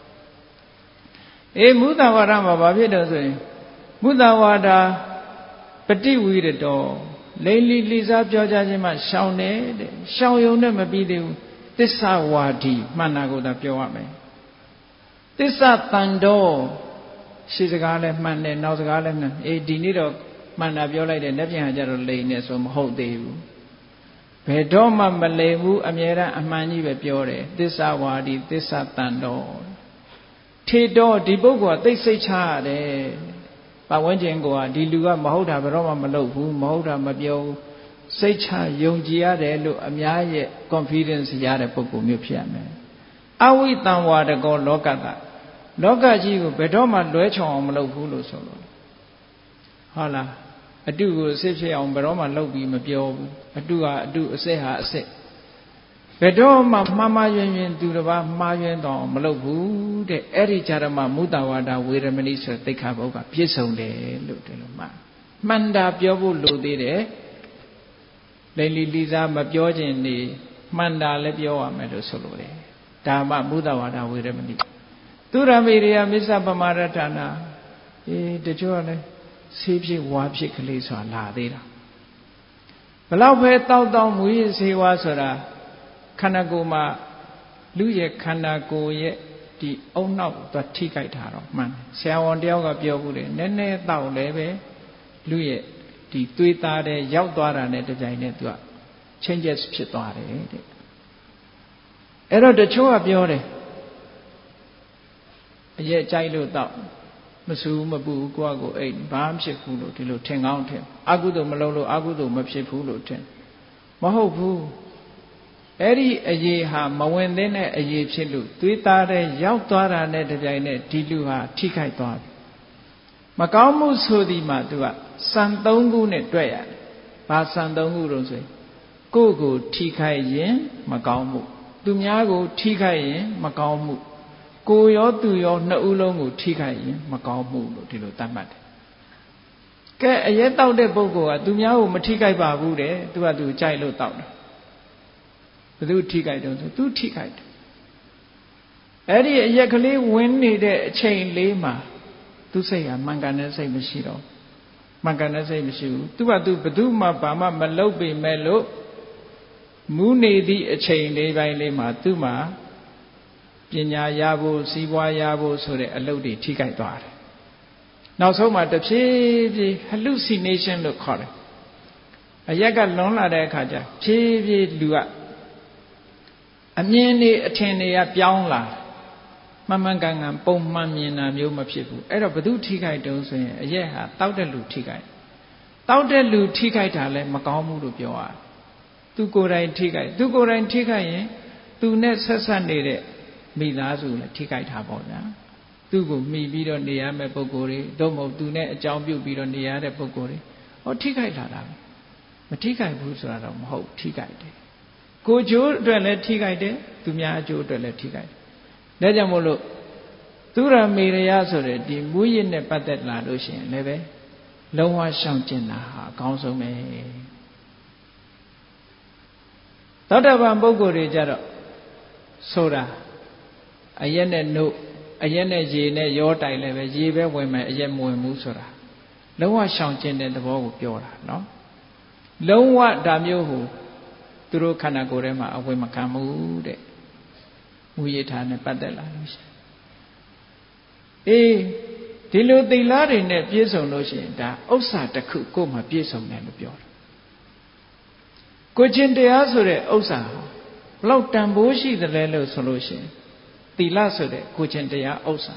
အေးမုဒဝါဒမှာဘာဖြစ်တယ်ဆိုရင်မုဒဝါဒပฏิဝိရတောလိန်လီလိစားပြောကြခြင်းမှရှောင်တယ်တဲ့ရှောင်ယုံနဲ့မပြီးသေးဘူးသစ္စာဝါဒီမှန်တာကိုသာပြောရမယ်သစ္စာတန်တော်ရှေ့စကားလည်းမှန်တယ်နောက်စကားလည်းမှန်အေးဒီနေ့တော့မှန်တာပြောလိုက်တယ်လက်ပြန်ကြတော့လိန်နေဆိုမဟုတ်သေးဘူးဘယ်တော့မှမလိန်ဘူးအမြဲတမ်းအမှန်ကြီးပဲပြောတယ်သစ္စာဝါဒီသစ္စာတန်တော်ထေတော်ဒီပုဂ္ဂိုလ်ကသိစိတ်ချရတယ်ပတ်ဝန်းကျင်ကဒီလူကမဟုတ်တာဘယ်တော့မှမလုပ်ဘူးမဟုတ်တာမပြောဘူးစိတ်ချယုံကြည်ရတယ်လို့အများရဲ့ confidence ရတဲ့ပုဂ္ဂိုလ်မျိုးဖြစ်ရမယ်အဝိတံဝါဒကောလောကတလောကကြီးကိုဘယ်တော့မှလွဲချော်အောင်မလုပ်ဘူးလို့ဆိုလို့ဟုတ်လားအတုကိုအစစ်ဖြစ်အောင်ဘယ်တော့မှလုပ်ပြီးမပြောဘူးအတုဟာအတုအစစ်ဟာအစစ်ဘယ်တော့မှမှားယွင်းယွင်းသူတစ်ပါးမှားယွင်းတော့မလုပ်ဘူးတဲ့အဲ့ဒီကြရမမုဒဝါဒဝေရမဏိဆိုသိက္ခာပုဒ်ကပြည့်စုံတယ်လို့ဒီလိုမှန်တာပြောဖို့လိုသေးတယ်လိန်လီလီစားမပြောခြင်းနေမှန်တာလည်းပြောရမယ်လို့ဆိုလိုတယ်ဒါမှမုဒဝါဒဝေရမဏိသူရမေရိယမစ္ဆပမာရဌာနာတချို့ကလည်းဆေးဖြစ်ဝါဖြစ်ကလေးဆိုတာလာသေးတာဘလောက်ပဲတောက်မူရစေဝါဆိုတာခန္ဓာကိုယ်မှာလူရဲ့ခန္ဓာကိုယ်ရဲ့ဒီအုံနောက်သွားထိကြိုက်တာတော့မှန်တယ်ဆရာဝန်တယောက်ကပြောဘူးတယ်နည်းနည်းတောက်လည်းပဲလူရဲ့ဒီသွေးသားတဲ့ရောက်သွားတာနဲ့တပြိုင်နက်သူက changes ဖြစ်သွားတယ်တဲ့အဲ့တော့တချို့ကပြောတယ်အရက်ကြိုက်လို့တောက်မဆူမပူကိုယ့်ကိုအိတ်ဘာမှဖြစ်ဘူးလို့ဒီလိုထင်ကောင်းထင်အကုသိုလ်မလုပ်လို့အကုသိုလ်မဖြစ်ဘူးလို့ထင်မဟုတ်ဘူးအဲ့ဒီအရေးဟာမဝင်သင့်တဲ့အရေးဖြစ်လို့သွေးသားတဲ့ရောက်သွားတာနဲ့တပြိုင်နက်ဒီလူဟာထိခိုက်သွားပြီမကောင်းမှုဆိုဒီမှာသူကစံ3ခုနဲ့တွက်ရတယ်ဘာစံ3ခုလို့ဆိုရင်ကိုယ့်ကိုထိခိုက်ရင်မကောင်းမှုသူများကိုထိခိုက်ရင်မကောင်းမှုကိုရောသူရောနှစ်ဦးလုံးကိုထိခိုက်ရင်မကောင်းမှုလို့ဒီလိုသတ်မှတ်တယ်ကဲအရက်တောက်တဲ့ပုဂ္ဂိုလ်ကသူများကိုမထိခိုက်ပါဘူးတဲ့သူကသူကြိုက်လို့တောက်တယ်ဘယ်သူထိခိုက်တော့ဆိုသူထိခိုက်တယ်အဲ့ဒီအရက်ကလေးဝင်နေတဲ့အချိန်လေးမှာသူစိတ်ဟာမှန်ကန်တဲ့စိတ်မရှိတော့မှန်ကန်တဲ့စိတ်မရှိဘူးသူကသူဘယ်သူမှဘာမှမလုပ်ပေမဲ့လို့မူးနေသည့်အချိန်လေးပိုင်းလေးမှာသူ့မှာပညာရဖို့စီးပွားရဖို့ဆိုတဲ့အလုပ်တွေထိခိုက်သွားတယ်နောက်ဆုံးမှာတဖြည်းဖြည်း hallucination လို့ခေါ်တယ်အရက်ကလွန်လာတဲ့အခါကျဖြည်းဖြည်းလူကအမြင်တွေအထင်တွေကပြောင်းလာမှန်မှန်ကန်ကန်ပုံမှန်မြင်တာမျိုးမဖြစ်ဘူးအဲ့တော့ဘု து ထိခိုက်တုံးဆိုရင်အရက်ဟာတောက်တဲ့လူထိခိုက်တောက်တဲ့လူထိခိုက်တာလည်းမကောင်းဘူးလို့ပြောရတယ်သူကိုယ်တိုင်ထိခိုက်သူကိုယ်တိုင်ထိခိုက်ရင်သူနဲ့ဆက်ဆက်နေတဲ့မိသားစုလည်းထိခိုက်တာပေါ့ဗျာသူ့ကိုမှီပြီးတော့နေရမယ့်ပုဂ္ဂိုလ်တွေတို့မဟုတ်သူနဲ့အကြောင်းပြုပြီးတော့နေရတဲ့ပုဂ္ဂိုလ်တွေဟောထိခိုက်လာတာမထိခိုက်ဘူးဆိုတာတော့မဟုတ်ထိခိုက်တယ်ကိုကျိုးအတွက်လည်းထိခိုက်တယ်သူများအကျိုးအတွက်လည်းထိခိုက်တယ်ဒါကြောင့်မို့လို့သူရမေရယဆိုတဲ့ဒီမူရစ်နဲ့ပတ်သက်လာလို့ရှိရင်လည်းပဲလုံးဝရှောင်ကျင်တာဟာအကောင်းဆုံးပဲသောတာပန်ပုဂ္ဂိုလ်တွေကြတော့ဆိုတာအရက်နဲ့နှုတ်အရက်နဲ့ရေနဲ့ရောတိုင်လည်းပဲရေပဲဝင်မယ်အရက်မဝင်ဘူးဆိုတာလုံးဝရှောင်ကျင်တဲ့သဘောကိုပြောတာနော်လုံးဝဒါမျိုးကိုသူတို့ခန္ဓာကိုယ်ထဲမှာအဝင်မခံဘူးတဲ့မူရထားနဲ့ပတ်သက်လာလို့ရှိရင်ဒီလိုသီလတွေနဲ့ပြည့်စုံလို့ရှိရင်ဒါဥစ္စာတစ်ခုကိုယ်မှာပြည့်စုံတယ်လို့ပြောတယ်ကိုချင်းတရားဆိုတဲ့ဥစ္စာဘလောက်တန်ဖိုးရှိတယ်လဲလို့ဆိုလို့ရှိရင်သီလဆိုတဲ့ကိုချင်းတရားဥစ္စာ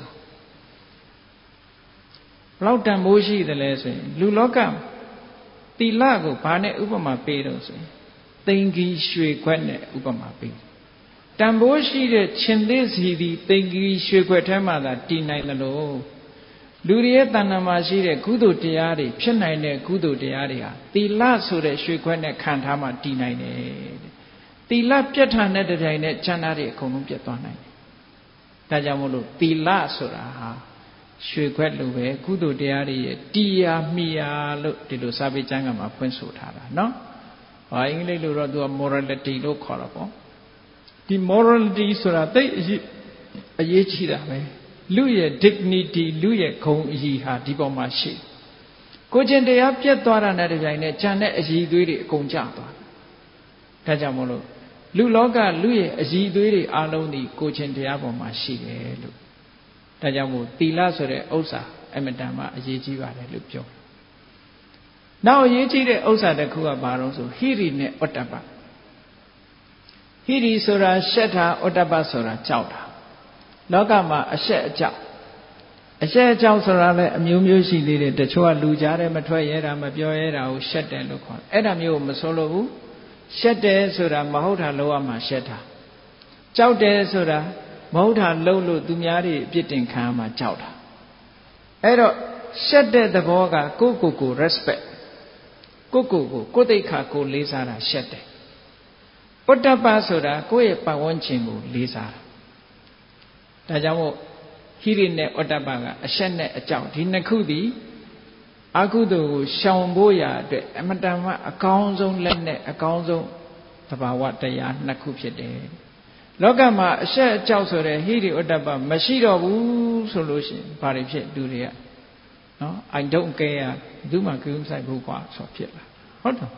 ဘလောက်တန်ဖိုးရှိတယ်လဲဆိုရင်လူလောကသီလကိုဘာနဲ့ဥပမာပေးတော့ဆိုရင်သိင်္ဂီရွှေခွက်နဲ့ဥပမာပေးတန်ဖိုးရှိတဲ့ရှင်သေးစီသည်သိင်္ဂီရွှေခွက်ထဲမှာသာတည်နိုင်တယ်လို့လူတွေရဲ့တဏ္ဍာမှာရှိတဲ့ကုသိုလ်တရားတွေဖြစ်နိုင်တဲ့ကုသိုလ်တရားတွေဟာသီလဆိုတဲ့ရွှေခွက်နဲ့ခံထားမှတည်နိုင်တယ်တဲ့သီလပြတ်ထန်တဲ့တိုင်နဲ့ဉာဏ်ဓာတ်တွေအကုန်လုံးပြတ်သွားနိုင်တယ်ဒါကြောင့်မို့လို့သီလဆိုတာဟာရွှေခွက်လိုပဲကုသိုလ်တရားတွေရဲ့တရားမိယာလို့ဒီလိုစာပေကျမ်းကမှာဖွင့်ဆိုထားတာနော်အင်္ဂလိပ်လိုတော့သူက morality လို့ခေါ်တာပေါ့ဒီ morality ဆိုတာသိအရေးကြီးတာပဲလူရဲ့ dignity လူရဲ့ဂုဏ်အရေးဟာဒီပေါ်မှာရှိကိုချင်းတရားပြတ်သွားတာနဲ့တပြိုင်နက်ဉာဏ်နဲ့အည်သွေးတွေအကုန်ကျသွားဒါကြောင့်မို့လို့လူလောကလူရဲ့အည်သွေးတွေအလုံးဒီကိုချင်းတရားပေါ်မှာရှိတယ်လို့ဒါကြောင့်မို့သီလဆိုတဲ့ဥစ္စာအမတန်မှအရေးကြီးပါတယ်လို့ပြောနောက်အရေးကြီးတဲ့ဥစ္စာတစ်ခုကဘာလို့ဆိုဟိရိနဲ့ဩတ္တပဟိရိဆိုတာရှက်တာဩတ္တပဆိုတာကြောက်တာလောကမှာအရှက်အကြောက်ဆိုတာလည်းအမျိုးမျိုးရှိသေးတယ်တချို့ကလူကြားတယ်မထွက်ရဲတာမပြောရဲတာကိုရှက်တယ်လို့ခေါ်တယ်အဲ့ဒါမျိုးကိုမဆိုလို့ဘူးရှက်တယ်ဆိုတာမဟုတ်တာလောက်ရမှာရှက်တာကြောက်တယ်ဆိုတာမဟုတ်တာလှုပ်လို့သူများတွေအပြစ်တင်ခံရမှာကြောက်တာအဲ့တော့ရှက်တဲ့သဘောကကိုယ့်ကိုယ် respect ကိုယ့်သိက္ခာကိုလေးစားတာရှက်တယ်ဩတ္တပဆိုတာကိုယ့်ရဲ့ပတ်ဝန်းကျင်ကိုလေးစားတာဒါကြောင့်မို့ဟိရိနဲ့ဩတ္တပကအရှက်နဲ့အကြောက်ဒီနှစ်ခုသည်အကုသိုလ်ကိုရှောင်ဖို့ရာအတွက်အမတန်မှအကောင်းဆုံးလက်နဲ့အကောင်းဆုံးသဘာဝတရားနှစ်ခုဖြစ်တယ်လောကမှာအရှက်အကြောက်ဆိုတဲ့ဟိရိဩတ္တပမရှိတော့ဘူးဆိုလို့ရှိရင်ဘာတွေဖြစ်လူတွေကနော် I don't care ဘူးမှကိစ္စဘူးကွာဆိုဖြစ်လာဟုတ်တယ်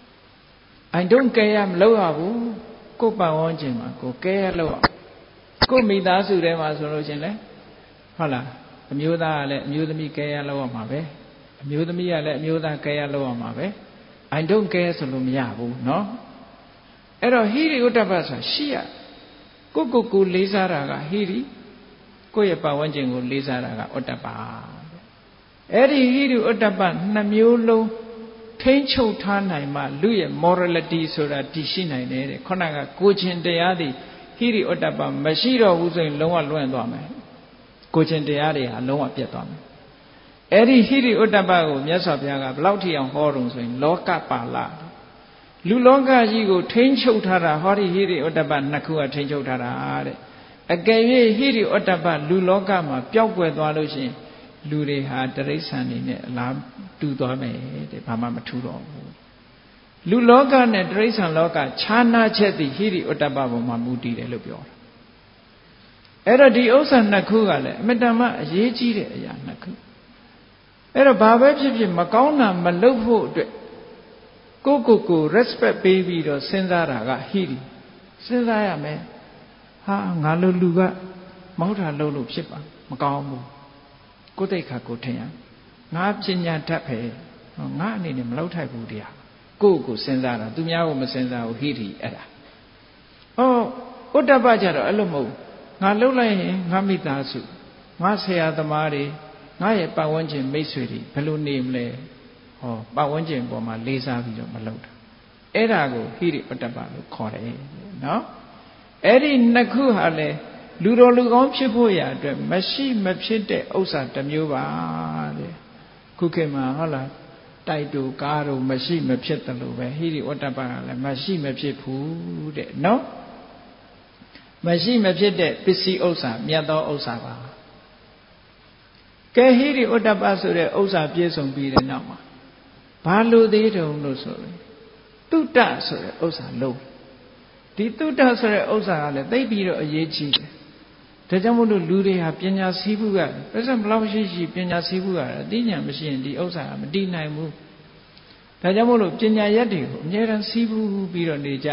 I don't care မလုပ်ရဘူးကိုယ်ပတ်ဝန်းကျင်မှာကို care လုပ်ရကိုယ်မိသားစုထဲမှာဆိုလို့ရှိရင်လေဟုတ်လားအမျိုးသားကလည်းအမျိုးသမီး care လုပ်ရမှာပဲအမျိုးသမီးကလည်းအမျိုးသား care လုပ်ရမှာပဲ I don't care ဆိုလို့မရဘူးเนาะအဲ့တော့ဟိရိဥတ္တပဆိုတာရှိရကိုလေးစားတာကဟိရိကိုယ့်ရဲ့ပတ်ဝန်းကျင်ကိုလေးစားတာကဥတ္တပအဲ့ဒီဟိရိဥတ္တပနှစ်မျိုးလုံးထိမ့်ချုပ်ထားနိုင်မှလူရဲ့ morality ဆိုတာတည်ရှိနိုင်တယ်တဲ့ခုနကကိုချင်းတရားတွေဟိရိဥတ္တပမရှိတော့ဘူးဆိုရင်လုံးဝလွင့်သွားမယ်ကိုချင်းတရားတွေဟာလုံးဝပြတ်သွားမယ်အဲ့ဒီဟိရိဥတ္တပကိုမြတ်စွာဘုရားကဘယ်လောက်ထိအောင်ဟောတုံဆိုရင်လောကပါဠလူလောကကြီးကိုထိမ့်ချုပ်ထားတာဟောဒီဟိရိဥတ္တပနှစ်ခုကထိမ့်ချုပ်ထားတာတဲ့အကယ်၍ဟိရိဥတ္တပလူလောကမှာပျောက်ကွယ်သွားလို့ရှိရင်လူတွေဟာတိရစ္ဆာန်တွေနဲ့အလားတူသွားမယ်တဲ့ဘာမှမထူတော့ဘူးလူလောကနဲ့တိရစ္ဆာန်လောကခြားနာချက်သည်ဟိရိဥတ္တပပေါ်မှာမူတည်တယ်လို့ပြောတာအဲ့တော့ဒီဥစ္စာနှစ်ခုကလည်းအမြဲတမ်းအရေးကြီးတဲ့အရာနှစ်ခုအဲ့တော့ဘာပဲဖြစ်ဖြစ်မကောင်းတာမလုပ်ဖို့အတွက်ကို respect ပေးပြီးတော့စဉ်းစားတာကဟိရိစဉ်းစားရမယ်ဟာငါလိုလူကမဟုတ်တာလုပ်လို့ဖြစ်ပါမကောင်းဘူးကိုယ်သိက္ခာကိုထင်ရငါပညာတတ်ပဲငါအနေနဲ့မလုပ်ထိုက်ဘူးတရားကိုစဉ်းစားတာသူများကိုမစဉ်းစားဘူးဟိရိအဲ့ဒါဩတ္တပကြတော့အဲ့လိုမဟုတ်ငါလှုပ်လိုက်ရင်ငါမိသားစုငါဆရာသမားတွေငါရဲ့ပတ်ဝန်းကျင်မိတ်ဆွေတွေဘယ်လိုနေမလဲပတ်ဝန်းကျင်ပေါ်မှာလေးစားပြီးတော့မလုပ်တာအဲ့ဒါကိုဟိရိဩတ္တပလို့ခေါ်တယ်နော်အဲ့ဒီနှစ်ခုဟာလေလူတော်လူကောင်းဖြစ်ဖို့ရာအတွက်မရှိမဖြစ်တဲ့ဥစ္စာတစ်မျိုးပါတဲ့ခုခေတ်မှာဟုတ်လားတိုက်တူကားတို့မရှိမဖြစ်တယ်လို့ပဲဟိရိဩတ္တပကလည်းမရှိမဖြစ်ဘူးတဲ့နော်မရှိမဖြစ်တဲ့ပစ္စည်းဥစ္စာမြတ်သောဥစ္စာပါကဲဟိရိဩတ္တပဆိုတဲ့ဥစ္စာပြည့်စုံပြီးတဲ့နောက်မှာဘာလို့သေးတုံလို့ဆိုရင်တုတ္တဆိုတဲ့ဥစ္စာလုံးဒီတုတ္တဆိုတဲ့ဥစ္စာကလည်းသိပြီးတော့အရေးကြီးတယ်ဒါကြောင့်မို့လို့လူတွေဟာပညာစည်းမှုကပတ်စံဘလောက်ရှိပညာစည်းမှုကအသိဉာဏ်မရှိရင်ဒီဥစ္စာကမတည်နိုင်ဘူးဒါကြောင့်မို့လို့ပညာရက်တွေကိုအမြဲတမ်းစည်းမှုပြီးတော့နေကြ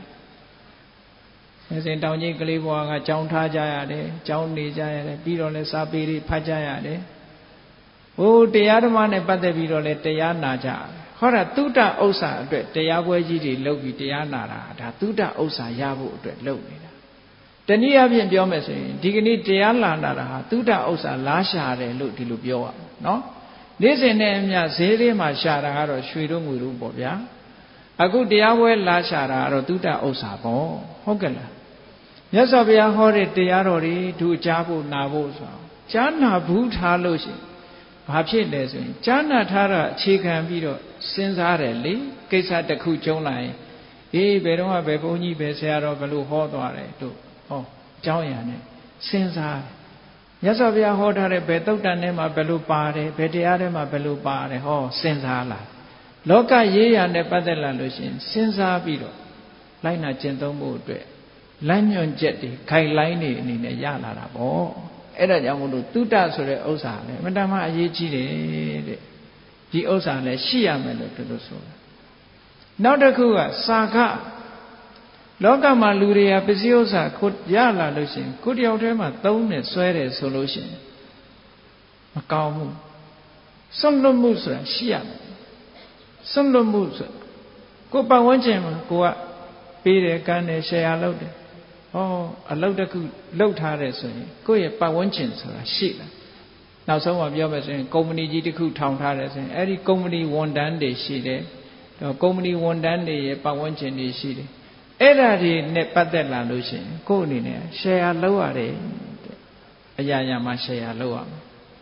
ဆင်တောင်ကြီးကလေးဘွားကကြောင်းထားကြရတယ်ကြောင်းနေကြရတယ်ပြီးတော့လဲစာပေတွေဖတ်ကြရတယ်ဟိုတရားဓမ္မနဲ့ပတ်သက်ပြီးတော့လဲတရားနာကြရတယ်ဟောတာသုတ္တဥစ္စာအတွက်တရားပွဲကြီးတွေလုပ်ပြီးတရားနာတာဒါသုတ္တဥစ္စာရဖို့အတွက်လုပ်နေတာတနည်းအားဖြင့်ပြောမယ်ဆိုရင်ဒီကနေ့တရားလာနာတာဟာသုတ္တဥစ္စာလားရှာတယ်လို့ဒီလိုပြောရမှာနော်နေ့စဉ်နဲ့အမျှဈေးလေးမှာရှာတာကတော့ရွှေတို့ငွေတို့ပေါ့ဗျာအခုတရားပွဲလားရှာတာကတော့သုတ္တဥစ္စာပေါ့ဟုတ်ကဲ့လားမြတ်စွာဘုရားဟောတဲ့တရားတော်တွေတို့ကြားဖို့နာဖို့ဆိုကြားနာဘူးထားလို့ရှိရင်ဘာဖြစ်လဲဆိုရင်ကြားနာထားတာအခြေခံပြီးတော့စဉ်းစားတယ်လေကိစ္စတစ်ခုကျုံးလာရင်ဘယ်တော့မှဘယ်ဘုန်းကြီးဘယ်ဆရာတော်ဘယ်လိုဟောသွားတယ်တို့အကြောင်းအရာနဲ့စဉ်းစားတယ်မြတ်စွာဘုရားဟောထားတဲ့ဘယ်သုတ်တန်ထဲမှာဘယ်လိုပါတယ်ဘယ်တရားထဲမှာဘယ်လိုပါတယ်စဉ်းစားလာလောကရေးရာနဲ့ပတ်သက်လာလို့ရှိရင်စဉ်းစားပြီးတော့လိုက်နာကျင့်သုံးဖို့အတွက်လမ်းညွှန်ချက်တွေ guideline တွေအနေနဲ့ရလာတာပေါ့အဲ့ဒါကြောင့်မို့လို့သုတ္တဆိုတဲ့ဥစ္စာလည်းအမှန်တမ်းအရေးကြီးတယ်တဲ့ဒီဥစ္စာလည်းရှိရမယ်လို့သူတို့ဆိုတာနောက်တစ်ခုကစာခလောကမှာလူတွေကပစ္စည်းဥစ္စာကိုရလာလို့ရှိရင်ကိုတယောက်တည်းမှာသုံးတယ်ဆွဲတယ်ဆိုလို့ရှိရင်မကောင်းဘူးစွန့်လွတ်မှုဆိုတာရှိရမယ်စွန့်လွတ်မှုဆိုကိုပတ်ဝန်းကျင်မှာကိုကပေးတယ်ကမ်းတယ်ရှယ်ယာလုပ်တယ်အလုပ်တစ်ခုလုပ်ထားတယ်ဆိုရင်ကိုယ့်ရဲ့ပတ်ဝန်းကျင်ဆိုတာရှိလာနောက်ဆုံးမှပြောမယ်ဆိုရင်ကုမ္ပဏီကြီးတစ်ခုထောင်ထားတယ်ဆိုရင်အဲ့ဒီကုမ္ပဏီဝန်ထမ်းတွေရှိတယ်ကုမ္ပဏီဝန်ထမ်းတွေရဲ့ပတ်ဝန်းကျင်တွေရှိတယ်အဲ့ဒါတွေနဲ့ပတ်သက်လာလို့ရှိရင်ကိုယ့်အနေနဲ့ရှယ်ယာလုပ်ရတယ်အရာရာမှာရှယ်ယာလုပ်ရမယ်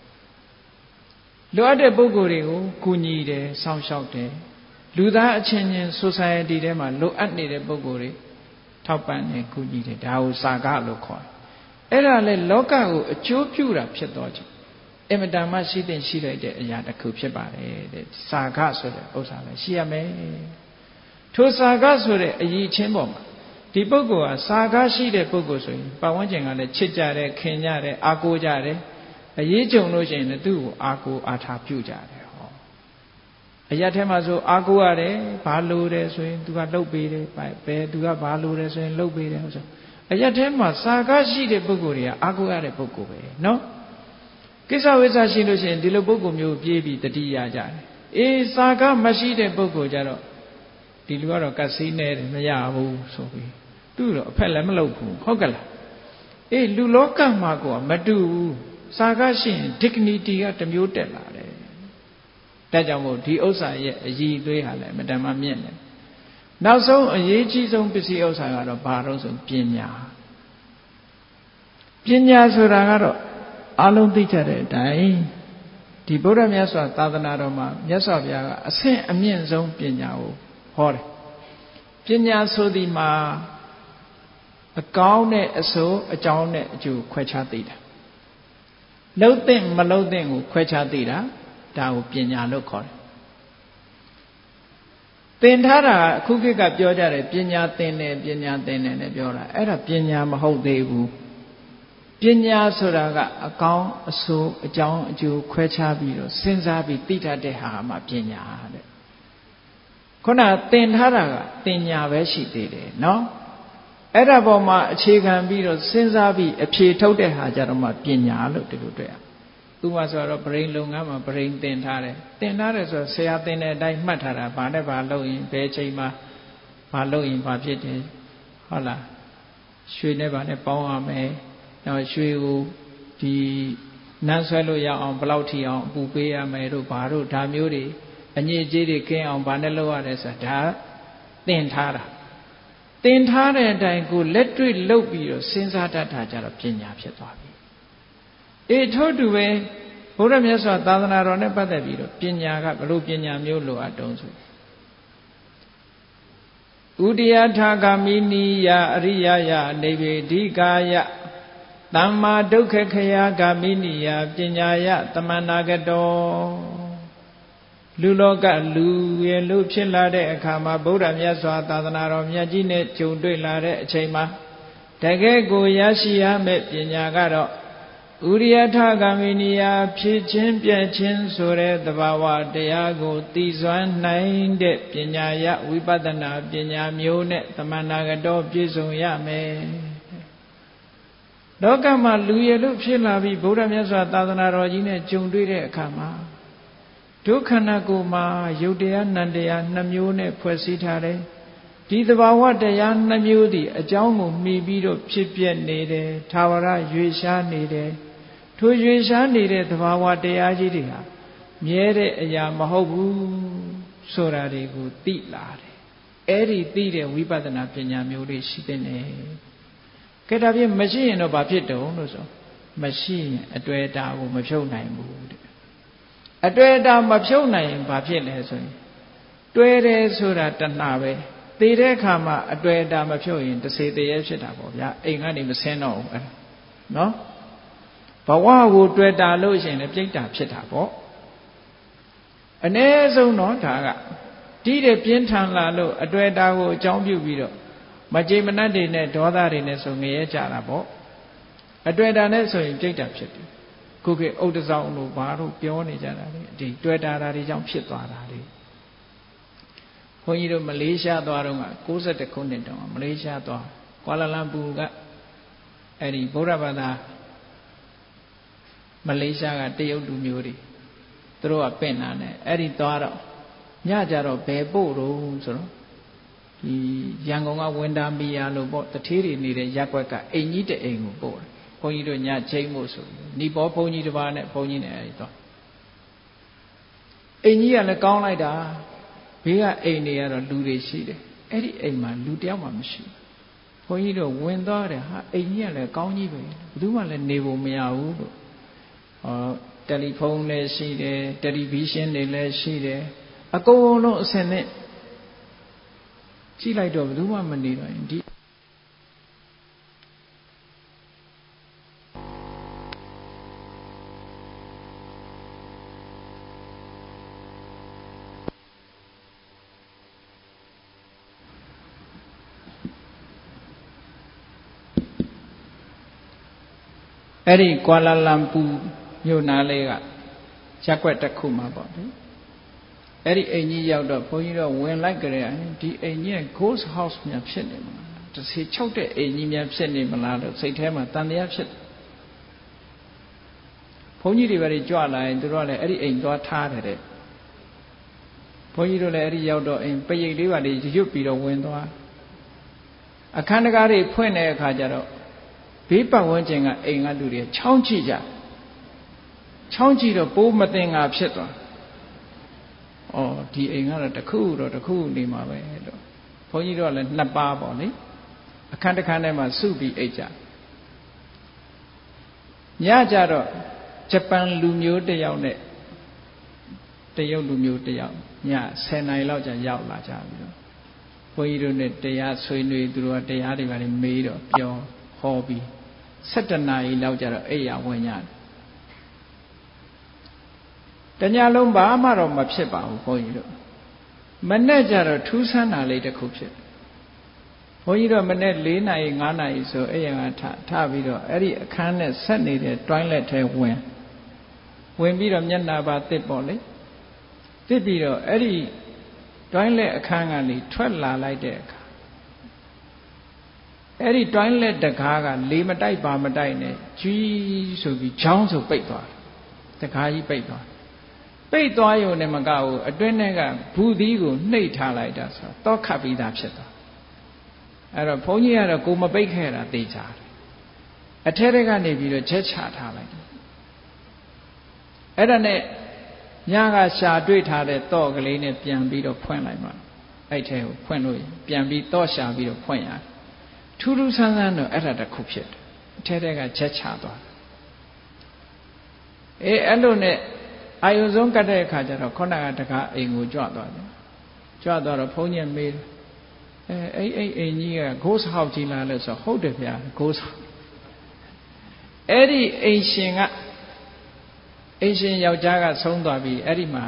လိုအပ်တဲ့ပုဂ္ဂိုလ်တွေကိုကူညီတယ်စောင့်ရှောက်တယ်လူသားအချင်းချင်း society ထဲမှာလိုအပ်နေတဲ့ပုဂ္ဂိုလ်တွေထောက်ပံ့တယ်ကူညီတယ်ဒါကိုစာကလို့ခေါ်တယ်အဲ့ဒါလေလောကကိုအကျိုးပြုတာဖြစ်တော့ကြောင့်အင်မတန်မှရှိတဲ့ရှိလိုက်တဲ့အရာတစ်ခုဖြစ်ပါတယ်တဲ့စာကဆိုတဲ့ဥစ္စာလည်းရှိရမယ်ထိုစာကဆိုတဲ့အရည်ချင်းပေါ်မှာဒီပုဂ္ဂိုလ်ဟာစာကရှိတဲ့ပုဂ္ဂိုလ်ဆိုရင်ပတ်ဝန်းကျင်ကလည်းချစ်ကြတယ်ခင်ကြတယ်အားကိုးကြတယ်အရေးကြုံလို့ရှိရင်လည်းသူ့ကိုအားကိုးအားထားပြုကြတယ်အရာထဲမှာဆိုအားကိုးရတယ်ဘာလို့တယ်ဆိုရင်သူကလှုပ်ပေးတယ်ပဲသူကဘာလို့တယ်ဆိုရင်လှုပ်ပေးတယ်ဟုတ်ဆိုအရာထဲမှာစာကရှိတဲ့ပုဂ္ဂိုလ်တွေကအားကိုးရတဲ့ပုဂ္ဂိုလ်ပဲနော်ကိစ္စဝိစ္စရှိလို့ရှိရင်ဒီလိုပုဂ္ဂိုလ်မျိုးပြေးပြီးတတိယကြတယ်စာကမရှိတဲ့ပုဂ္ဂိုလ်ကြတော့ဒီလူကတော့ကတ်စီးနေတယ်မရဘူးဆိုပြီးသူ့တော့အဖက်လည်းမလုပ်ဘူးဟုတ်ကဲ့လားလူလောကမှာကမတူဘူးစာကရှိရင် dignity ကတစ်မျိုးတက်လာတယ်ဒါကြောင့်မို့ဒီဥစ္စာရဲ့အည်သွေးဟာလည်းအမှန်တမ်းမြင့်တယ်နောက်ဆုံးအရေးကြီးဆုံးပစ္စည်းဥစ္စာကတော့ဘာလို့ဆိုပညာဆိုတာကတော့အလုံးသိကြတဲ့အတိုင်းဒီဗုဒ္ဓမြတ်စွာသာသနာတော်မှာမြတ်စွာဘုရားကအဆင့်အမြင့်ဆုံးပညာကိုဟောတယ်ပညာဆိုဒီမှာအကောင်းနဲ့အဆိုးအကြောင်းနဲ့အကျိုးခွဲခြားသိတာလှုပ်တဲ့မလှုပ်တဲ့ကိုခွဲခြားသိတာဒါကိုပညာလို့ခေါ်တယ်သင်ထားတာအခုခေတ်ကပြောကြတယ်ပညာသင်တယ်နဲ့ပြောတာအဲ့ဒါပညာမဟုတ်သေးဘူးပညာဆိုတာကအကောင်းအဆိုးအကြောင်းအကျိုးခွဲခြားပြီးတော့စဉ်းစားပြီးသိတတ်တဲ့ဟာမှပညာတဲ့ခုနသင်ထားတာကသင်ညာပဲရှိသေးတယ်နော်အဲ့ဒါပေါ်မှာအခြေခံပြီးတော့စဉ်းစားပြီးအဖြေထုတ်တဲ့ဟာကြတော့မှပညာလို့ဒီလိုတွေ့ရသူမှဆိုတော့ဗရိန်လုံငန်းမှာဗရိန်တင်ထားတယ်ဆိုဆရာတင်တဲ့အတိုင်းမှတ်ထားတာဘာနဲ့ဘာလုပ်ရင်ဘယ်ချိန်မှာဘာလုပ်ရင်ဘာဖြစ်တယ်ဟုတ်လားရွှေနဲ့ဘာနဲ့ပေါင်းရမယ်နောက်ရွှေကိုဒီနန်းဆွဲလို့ရအောင်ဘယ်လောက်ထိအောင်အပူပေးရမယ်တို့ဘာတို့ဒါမျိုးတွေအညစ်အကြေးတွေကင်းအောင်ဘာနဲ့လုပ်ရတယ်ဆိုတာဒါတင်ထားတာတင်ထားတဲ့အတိုင်းကိုလက်တွေ့လုပ်ပြီးတော့စဉ်းစားတတ်တာကြတော့ပညာဖြစ်သွားပြီထို့တူပဲဘုရားမြတ်စွာသာသနာတော်နဲ့ပတ်သက်ပြီးတော့ပညာကဘလို့ပညာမျိုးလိုအပ်တုံးဆိုဥဒိယထာဂမိနိယအရိယယနေဗေဒိကာယသမ္မာဒုက္ခခယဂမိနိယပညာယသမန္နာကတောလူလောကလူရလို့ဖြစ်လာတဲ့အခါမှာဗုဒ္ဓမြတ်စွာသာသနာတော်မြတ်ကြီးနဲ့ကြုံတွေ့လာတဲ့အချိန်မှာတကယ်ကိုရရှိရမယ့်ပညာကတော့ဥရိယထဂမိနိယဖြစ်ခြင်းပြည့်ခြင်းဆိုတဲ့သဘာဝတရားကိုသိစွမ်းနိုင်တဲ့ပညာယဝိပဿနာပညာမျိုးနဲ့သမန္နာကတော်ပြည့်စုံရမယ်လောကမှာလူရလို့ဖြစ်လာပြီးဗုဒ္ဓမြတ်စွာသာသနာတော်ကြီးနဲ့ကြုံတွေ့တဲ့အခါမှာဒုက္ခနာကိုမှာယုတ်တရားနံတရားနှမျိုးနဲ့ဖွဲ့စည်းထားတယ်ဒီသဘာဝတရားနှမျိုးသည်အကြောင်းကိုမှီပြီးတော့ဖြစ်ပြနေတယ်သာဝရရွေရှားနေတယ်ထိုရွေရှားနေတဲ့သဘာဝတရားကြီးတွေဟာမြဲတဲ့အရာမဟုတ်ဘူးဆိုတာတွေကိုသိလာတယ်အဲ့ဒီသိတဲ့ဝိပဿနာပညာမျိုးလေးရှိတဲ့နေကဲဒါဖြင့်မရှိရင်တော့ဘာဖြစ်တုံးလို့ဆိုမရှိရင်အတွေ့အတာကိုမဖြုတ်နိုင်ဘူးတဲ့အတွေ့အတာမဖြုတ်နိုင်ရင်ဘာဖြစ်လဲဆိုရင်တွဲတယ်ဆိုတာတဏှာပဲသိတဲ့အခါမှာအတွေ့အတာမဖြုတ်ရင်တစေတရေဖြစ်တာပေါ့ဗျာအိမ်ကနေမဆင်းတော့ဘူးအဲ့ဒါနော်ဘဝကိုတွေ့တာလို့ရှိရင်လည်းပြိတ္တာဖြစ်တာပေါ့အ ਨੇ ဆုံးတော့ဒါကတီးတဲ့ပြင်းထန်လာလို့အတွေ့အတာကိုအကြောင်းပြုပြီးတော့မကြေမနတ်တွေနဲ့ဒေါသတွေနဲ့ဆိုငရဲကြတာပေါ့အတွေ့အတာနဲ့ဆိုရင်ပြိတ္တာဖြစ်တယ်ခုခေတ်ဥဒ္ဒဆောင်လို့ဘာလို့ပြောနေကြတာလဲဒီတွေ့တာတွေကြောင့်ဖြစ်သွားတာလေဘုန်းကြီးတို့မလေးရှားသွားတော့က62ခုနှစ်တောင်မလေးရှားသွားကွာလာလမ်ပူကအဲ့ဒီဗုဒ္ဓဘာသာမလေးရှားကတရုတ်လူမျိုးတွေသူတို့ကပင့်တာနဲ့အဲ့ဒီသွားတော့ညကြတော့ဘယ်ပို့တော့ဆိုတော့ဒီရန်ကုန်ကဝင်းတာမီယာလို့ပေါ့တထေးတွေနေတဲ့ရက်ွက်ကအိမ်ကြီးတအိမ်ကိုပို့တယ်ဘုန်းကြီးတို့ညချိန်မို့ဆိုနီပေါဘုန်းကြီးတစ်ပါးနဲ့ဘုန်းကြီးနဲ့အဲ့ဒီသွားအိမ်ကြီးကလည်းကောင်းလိုက်တာဘေးကအိမ်တွေကတော့လူတွေရှိတယ်အဲ့ဒီအိမ်မှာလူတယောက်မှမရှိဘူးဘုန်းကြီးတို့ဝင်သွားတယ်ဟာအိမ်ကြီးကလည်းကောင်းကြီးပဲဘယ်သူမှလည်းနေဖို့မရဘူးလို့တယ်လီဖုန်းလည်းရှိတယ်တယ်လီဗီရှင်းတွေလည်းရှိတယ်အကုန်လုံးအစင်နဲ့ကြည့်လိုက်တော့ဘယ်သူမှမနေတော့ရင်ဒီအဲ့ဒီကွာလာလမ်ပူမြို့နာလေးကရက်ွက်တစ်ခုမှာပေါ့လေအဲ့ဒီအိမ်ကြီးရောက်တော့ဘုန်းကြီးတို့ဝင်လိုက်ကြတယ်ဒီအိမ်ကြီးက ghost house များဖြစ်နေမလားတစေချုပ်တဲ့အိမ်ကြီးများဖြစ်နေမလားလို့စိတ်ထဲမှာတန်တရားဖြစ်တယ်ဘုန်းကြီးတွေပဲကြွလာရင်တို့ကလည်းအဲ့ဒီအိမ်သွားထားတယ်တဲ့ဘုန်းကြီးတို့လည်းအဲ့ဒီရောက်တော့အိမ်ပရိတ်လေးပါလေရွတ်ပြီးတော့ဝင်သွားအခန်းတကားတွေဖွင့်တဲ့အခါကျတော့ဘေးပတ်ဝန်းကျင်ကအိမ်ကလူတွေချောင်းကြည့်ကြချောင်းကြည့်တော့ပိုးမတင်ငါဖြစ်သွားဒီအိမ်ကတော့တခုနေမှာပဲလို့ဘုန်းကြီးတို့ကလည်းနှစ်ပါးပေါ့လေအခန်းတစ်ခန်းထဲမှာစုပြီးအိတ်ကြညကြတော့ဂျပန်လူမျိုးတစ်ယောက်နဲ့တရုတ်လူမျိုးတစ်ယောက်ည10နာရီလောက်ကြာရောက်လာကြပြီတော့ဘုန်းကြီးတို့နဲ့တရားဆွေးနွေးသူတို့ကတရားတွေပါလေမေးတော့ပြောဟောပြီး17နာရီလောက်ကြာတော့အိယာဝင်ကြတညလုံးဘာမှတော့မဖြစ်ပါဘူးဘုန်းကြီးတို့မနေ့ကျတော့ထူးဆန်းတာလေးတစ်ခုဖြစ်ဘုန်းကြီးတို့မနေ့4နာရီ5နာရီဆိုအိယာကထပြီးတော့အဲ့ဒီအခန်းနဲ့ဆက်နေတဲ့ toilet ထဲဝင်ပြီးတော့မျက်နှာပါတစ်ပေါ့လေတစ်ပြီးတော့အဲ့ဒီ toilet အခန်းကနေထွက်လာလိုက်တဲ့အခါအဲ့ဒီ toilet တကားကလေမတိုက်ပါမတိုက်နဲ့ကြီးဆိုပြီးချောင်းဆိုပိတ်သွားတယ်တခါကြီးပိတ်သွားရုံနဲ့မကဘူးအတွင်းထဲကဘူးသီးကိုနှိပ်ထားလိုက်တာဆိုတော့ခတ်ပြီးသားဖြစ်သွားအဲ့တော့ဘုန်းကြီးကတော့ကိုမပိတ်ခဲ့တာသိကြတယ်အထဲထဲကနေပြီးတော့ချက်ချထားလိုက်အဲ့ဒါနဲ့ညကရှာတွေ့ထားတဲ့တော့ကလေးနဲ့ပြန်ပြီးတော့ဖွင့်လိုက်မှအဲ့ထဲကိုဖွင့်လို့ပြန်ပြီးတော့ရှာပြီးတော့ဖွင့်ရတယ်ထူးထူးဆန်းဆန်းတော့အဲ့ဒါတစ်ခုဖြစ်တယ်အထဲထဲကချက်ချသွားတယ်အဲ့လိုနဲ့အာယုံဆုံးကတ်တဲ့အခါကျတော့ခုနကတကားအိမ်ကိုကြွသွားတယ်ကြွသွားတော့ဘုန်းကြီးမေးတယ်အဲ့အိမ်ကြီးကဂိုးဆောက်ကြီးလားလို့ဆိုဟုတ်တယ်ဗျာဂိုးဆောက်အဲ့ဒီအိမ်ရှင်ယောက်ျားကဆုံးသွားပြီအဲ့ဒီမှာ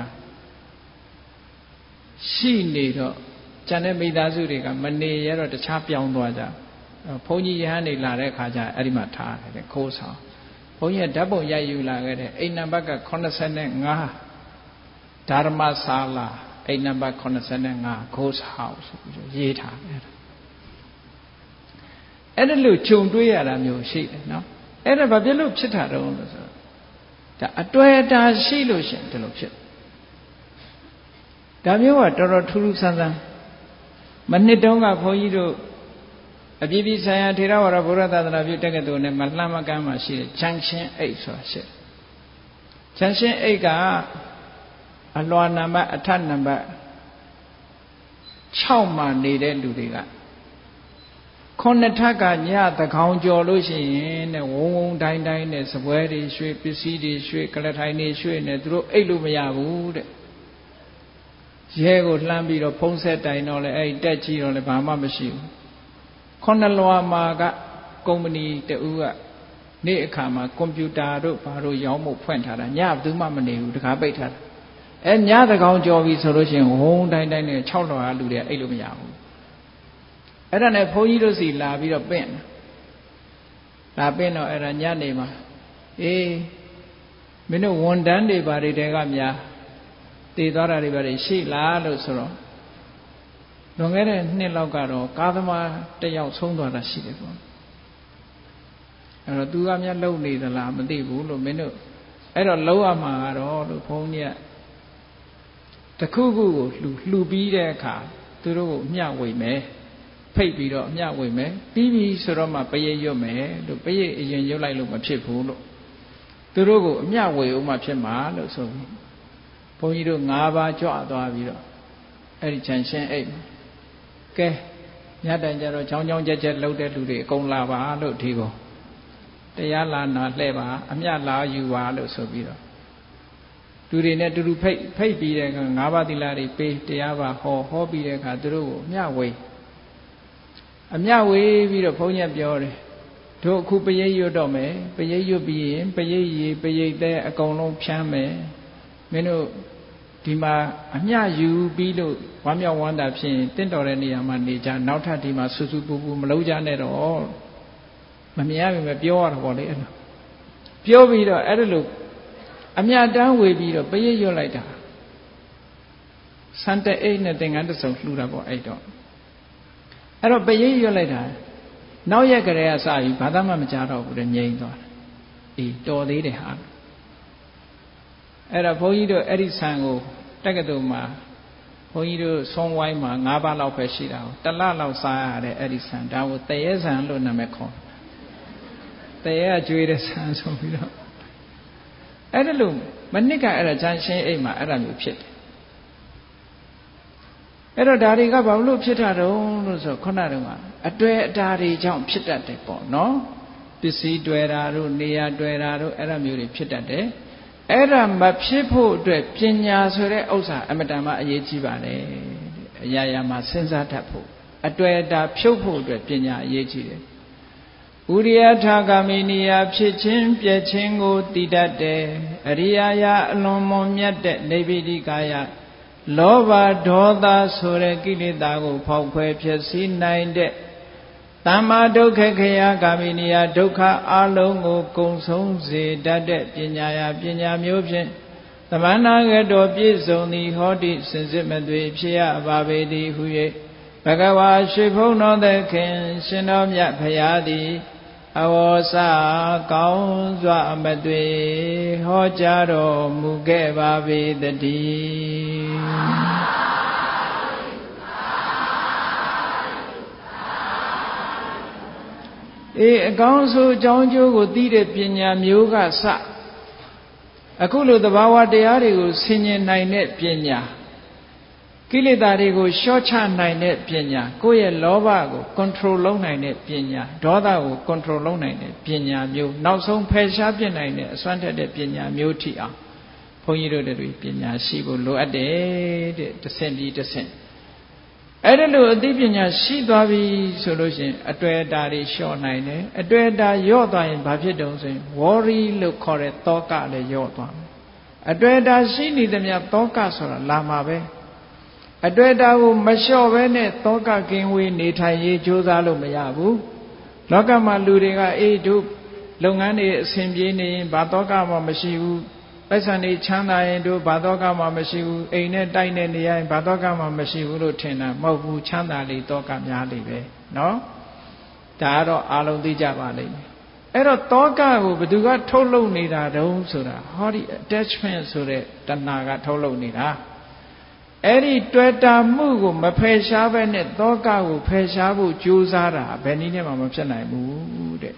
ရှိနေတော့ကျန်တဲ့မိသားစုတွေကမနေရတော့တခြားပြောင်းသွားကြဘုန်းကြီးရဟန်းနေလာတဲ့အခါကျအဲ့ဒီမှာထားတယ်ခိုးဆောင်ဘုန်းကြီးကဓာတ်ပုံရိုက်ယူလာခဲ့တဲ့အိမ်နံပါတ်က85ဓမ္မဆာလာအိမ်နံပါတ်85ခိုးဆောင်ဆိုပြီးတော့ရေးထားတယ်အဲ့ဒါလို့ခြုံတွေးရတာမျိုးရှိတယ်နော်အဲ့ဒါဘာဖြစ်လို့ဖြစ်တာတော့လို့ဆိုဒါအတွေ့အတာရှိလို့ရှင်ဒီလိုဖြစ်ဒါမျိုးကတော်တော်ထူးထူးဆန်းဆန်းမနှစ်တုန်းကဘုန်းကြီးတို့အပြည်ပြည်ဆိုင်ရာထေရဝါဒဗုဒ္ဓသာသနာပြုတက္ကသိုလ်နဲ့မလှမ်းမကမ်းမှာရှိတဲ့ဂျန်ရှင်းအိတ်ဆိုတာရှိတယ်ဂျန်ရှင်းအိတ်ကအလွာနံပါတ်အထက်နံပါတ်6မှာနေတဲ့လူတွေက9ထပ်ကညသကောင်ကြော်လို့ရှိရင်တဲ့ဝုံတိုင်းနဲ့စပွဲတွေရွှေပစ္စည်းတွေရွှေကလထိုင်တွေရွှေနဲ့သူတို့အိတ်လို့မရဘူးတဲ့ရဲကိုလှမ်းပြီးတော့ဖုံးဆက်တိုင်တော့လဲအဲ့တက်ကြီးတော့လဲဘာမှမရှိဘူး9လွာမှာကကုမ္ပဏီတဦးကနေ့အခါမှာကွန်ပျူတာတို့ဘာတို့ရောင်းဖို့ဖွင့်ထားတာညဘယ်သူမှမနေဘူးတခါပိတ်ထားတာညသကောင်ကြော်ပြီဆိုလို့ရှိရင်ဝုံတိုင်းနဲ့6လွာလူတွေအိတ်လို့မရဘူးအဲ့ဒါနဲ့ဘုန်းကြီးတို့စီလာပြီးတော့ပင့်တော့အဲ့ဒါညနေမှာမင်းတို့ဝန်တန်းတွေဘာတွေတဲကများတည်သွားတာတွေဘာတွေရှိလားလို့ဆိုတော့လွန်ခဲ့တဲ့နှစ်လောက်ကတော့ကားသမားတစ်ယောက်ဆုံးသွားတာရှိတယ်ပေါ့အဲ့တော့သူကများလုံနေသလားမသိဘူးလို့မင်းတို့အဲ့တော့လုံရမှာကတော့လို့ဘုန်းကြီးကတခုခုကိုလှူပြီးတဲ့အခါသူတို့ကိုမျှဝေမယ်ဖိတ်ပြီးတော့အမျှဝေမယ်ပြီးပြီဆိုတော့မှပရိတ်ရွတ်မယ်လို့ပရိတ်အရင်ရွတ်လိုက်လို့မဖြစ်ဘူးလို့သူတို့ကိုအမျှဝေအောင်မှဖြစ်မှာလို့ဆိုပြီးဘုန်းကြီးတို့5ပါးကြွသွားပြီးတော့အဲ့ဒီခြံရှင်းအိတ်ကဲညတိုင်ကြတော့ချောင်းကြက်လှုပ်တဲ့လူတွေအကုန်လာပါလို့ဒီကိုတရားလာနာလှဲ့ပါအမျှလာယူပါလို့ဆိုပြီးတော့လူတွေနဲ့တူတူဖိတ်ပြီးတဲ့အခါ5ပါးသီလတွေပေးတရားပါဟောပြီးတဲ့အခါသူတို့ကိုအမျှဝေပြီးတော့ဘုန်းကြီးပြောတယ်တို့အခုပရိတ်ရွတ်တော့မယ်ပရိတ်ရွတ်ပြီးရင်ပရိတ်ရည်ပရိတ်သဲအကုန်လုံးဖြန်းမယ်မင်းတို့ဒီမှာအမျှယူပြီးလို့ဝမ်းမြောက်ဝမ်းသာဖြစ်ရင်တင့်တော်တဲ့နေရာမှာနေကြနောက်ထပ်ဒီမှာဆူဆူပူပူမလုပ်ကြနဲ့တော့မမြင်ရပြီပဲပြောရတော့ဗောလေအဲ့လိုပြောပြီးတော့အဲ့လိုအမျှတန်းဝေပြီးတော့ပရိတ်ရွတ်လိုက်တာစံတဲ့အိတ်နဲ့သင်္ကန်းတစ်စုံလှူတာပေါ့အဲ့တော့ပရိတ်ရွတ်လိုက်တာနောက်ရက်ကလေးကစပြီးဘာသာမှမကြားတော့ဘူးတဲ့ငြိမ်သွားတယ်တော်သေးတယ်ဟာအဲ့တော့ဘုန်းကြီးတို့အဲ့ဒီဆံကိုတက္ကသိုလ်မှာဘုန်းကြီးတို့ဆုံးဝိုင်းမှာ5ပါးလောက်ပဲရှိတာကိုတစ်လလောက်စားရတဲ့အဲ့ဒီဆံဒါကိုတရေဆံလို့နာမည်ခေါ်တရေကကျွေးတဲ့ဆံဆိုပြီးတော့အဲ့ဒါလို့မနစ်ကအဲ့ဒါဂျန်ရှင်းအိမ်မှာအဲ့ဒါမျိုးဖြစ်တယ်အဲ့တော့ဒါတွေကဘာလို့ဖြစ်တာတုံးလို့ဆိုခုနတုန်းကအတွေ့အတာတွေကြောင့်ဖြစ်တတ်တယ်ပေါ့နော်ပစ္စည်းတွေ့တာတို့နေရာတွေ့တာတို့အဲ့ဒါမျိုးတွေဖြစ်တတ်တယ်အဲ့ဒါမဖြစ်ဖို့အတွက်ပညာဆိုတဲ့ဥစ္စာအမတန်မှအရေးကြီးပါတယ်အရာရာမှာစဉ်းစားတတ်ဖို့အတွေ့အတာဖြုတ်ဖို့အတွက်ပညာအရေးကြီးတယ်ဥရိယထာဂမိနိယဖြစ်ခြင်းပြည့်ခြင်းကိုတည်တတ်တယ်အရိယာယအလွန်မွန်မြတ်တဲ့နေဗိတိကာယလောဘဒေါသဆိုတဲ့ကိလေသာကိုဖောက်ခွဲဖျက်ဆီးနိုင်တဲ့သမ္မာဒုက္ခခယဂ ामि နိယဒုက္ခအလုံးကိုကုံဆုံးစေတတ်တဲ့ပညာမျိုးဖြင့်သမဏဂတောပြည့်စုံသည်ဟောတိစင်စစ်မသွေဖြစ်ရပါပေသည်ဟု၍ဘဂဝါရွှေဘုန်းတော်သခင်ရှင်တော်မြတ်ဖရာသည်အဝေါစကောင်းစွာမသွေဟောကြားတော်မူခဲ့ပါပေတည်းအကောင်းဆိုအကြောင်းကျိုးကိုသိတဲ့ပညာမျိုးကစအခုလိုသဘာဝတရားတွေကိုဆင်ញင်နိုင်တဲ့ပညာကိလေသာတွေကိုလျှော့ချနိုင်တဲ့ပညာကိုယ့်ရဲ့လောဘကို control လုပ်နိုင်တဲ့ပညာဒေါသကို control လုပ်နိုင်တဲ့ပညာမျိုးနောက်ဆုံးဖယ်ရှားပြစ်နိုင်တဲ့အစွမ်းထက်တဲ့ပညာမျိုးထိအောင်ဘုန်းကြီးတို့တွေပညာရှိဖို့လိုအပ်တယ်တဲ့တစ်ဆင့်ပြီးတစ်ဆင့်အဲ့ဒါလို့အသိပညာရှိသွားပြီဆိုလို့ရှိရင်အတွေ့အတာတွေလျှော့နိုင်တယ်အတွေ့အတာလျော့သွားရင်ဘာဖြစ်တုံးဆိုရင် worry လို့ခေါ်တဲ့သောကလည်းလျော့သွားမယ်အတွေ့အတာရှိနေသမျှသောကဆိုတာလာမှာပဲအတွေ့အတာကိုမလျှော့ဘဲနဲ့သောကကင်းဝေးနေထိုင်ရေးကြိုးစားလို့မရဘူးလောကမှာလူတွေကတို့လုပ်ငန်းတွေအဆင်ပြေနေရင်ဘာသောကမှမရှိဘူးပိုက်ဆံတွေချမ်းသာရင်တို့ဘာသောကမှမရှိဘူးအိမ်နဲ့တိုက်နဲ့နေရင်ဘာသောကမှမရှိဘူးလို့ထင်တာမဟုတ်ဘူးချမ်းသာလေသောကများလေပဲเนาะဒါကတော့အားလုံးသိကြပါလိမ့်မယ်အဲ့တော့သောကကိုဘယ်သူကထုတ်လုပ်နေတာတုံးဆိုတာဟောဒီ attachment ဆိုတဲ့တဏှာကထုတ်လုပ်နေတာအဲ့ဒီတွေ့တာမှုကိုမဖယ်ရှားဘဲနဲ့သောကကိုဖယ်ရှားဖို့ကြိုးစားတာဘယ်နည်းနဲ့မှမဖြစ်နိုင်ဘူးတဲ့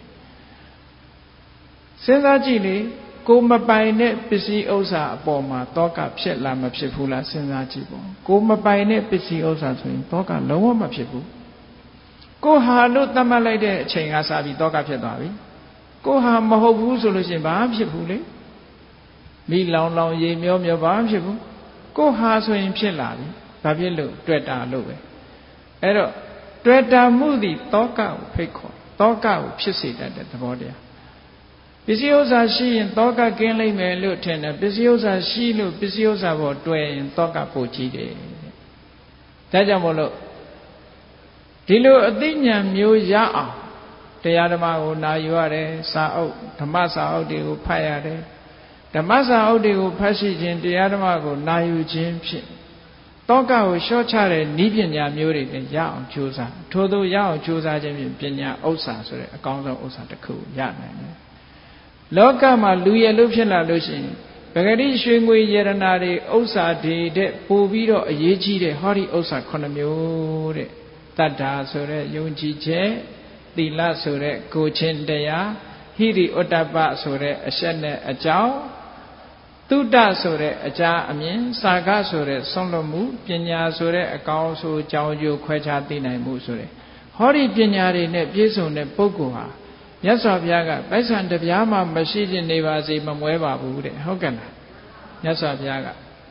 စဉ်းစားကြည့်လေကိုမပိုင်တဲ့ပစ္စည်းဥစ္စာအပေါ်မှာသောကဖြစ်လားမဖြစ်ဘူးလားစဉ်းစားကြည့်ပေါ့ကိုမပိုင်တဲ့ပစ္စည်းဥစ္စာဆိုရင်သောကလုံးဝမဖြစ်ဘူးကိုဟာလို့သတ်မှတ်လိုက်တဲ့အချိန်ကစပြီးသောကဖြစ်သွားပြီကိုဟာမဟုတ်ဘူးဆိုလို့ရှိရင်ဘာမှဖြစ်ဘူးလေမိလောင်လောင်ရေမျောမျောဘာမှဖြစ်ဘူးကိုဟာဆိုရင်ဖြစ်လာပြီဘာဖြစ်လို့တွေ့တာလို့ပဲအဲ့တော့တွေ့တာမှုသည်သောကကိုဖိတ်ခေါ်သောကကိုဖြစ်စေတတ်တဲ့သဘောတရားပစ္စည်းဥစ္စာရှိရင်သောကကင်းလိမ့်မယ်လို့ထင်တယ်ပစ္စည်းဥစ္စာရှိလို့ပစ္စည်းဥစ္စာပေါ်တွေ့ရင်သောကပိုကြီးတယ်ဒါကြောင့်မို့လို့ဒီလိုအသိဉာဏ်မျိုးရအောင်တရားဓမ္မကိုနာယူရတယ်စာအုပ်ဓမ္မစာအုပ်တွေကိုဖတ်ရတယ်ဓမ္မစာအုပ်တွေကိုဖတ်ရှိခြင်းတရားဓမ္မကိုနာယူခြင်းဖြင့်သောကကိုလျှော့ချတဲ့နည်းပညာမျိုးတွေနဲ့ရအောင်ကြိုးစားထို့သောရအောင်ကြိုးစားခြင်းဖြင့်ပညာဥစ္စာဆိုတဲ့အကောင်းဆုံးဥစ္စာတစ်ခုရနိုင်တယ်လောကမှာလူရလို့ဖြစ်လာလို့ရှိရင်ပဂတိရွှေငွေယရနာတွေဥစ္စာတွေတဲ့ပို့ပြီးတော့အရေးကြီးတဲ့ဟောဒီဥစ္စာ9မျိုးတဲ့တတ္တာဆိုတဲ့ယုံကြည်ချက်သီလဆိုတဲ့ကိုချင်းတရားဟိရိဩတ္တပဆိုတဲ့အရှက်နဲ့အကြောင်းသုတ္တဆိုတဲ့အကြာအမြင်စာကဆိုတဲ့ဆုံးလွတ်မှုပညာဆိုတဲ့အကောင်းဆိုအကြောင်းကျိုးခွဲခြားသိနိုင်မှုဆိုတဲ့ဟောဒီပညာတွေနဲ့ပြည့်စုံတဲ့ပုဂ္ဂိုလ်ဟာမြတ်စွာဘုရားကပိုက်ဆံတစ်ပြားမှမရှိခြင်းနေပါစေမမွဲပါဘူးတဲ့ဟုတ်ကဲ့လားမြတ်စွာဘုရားက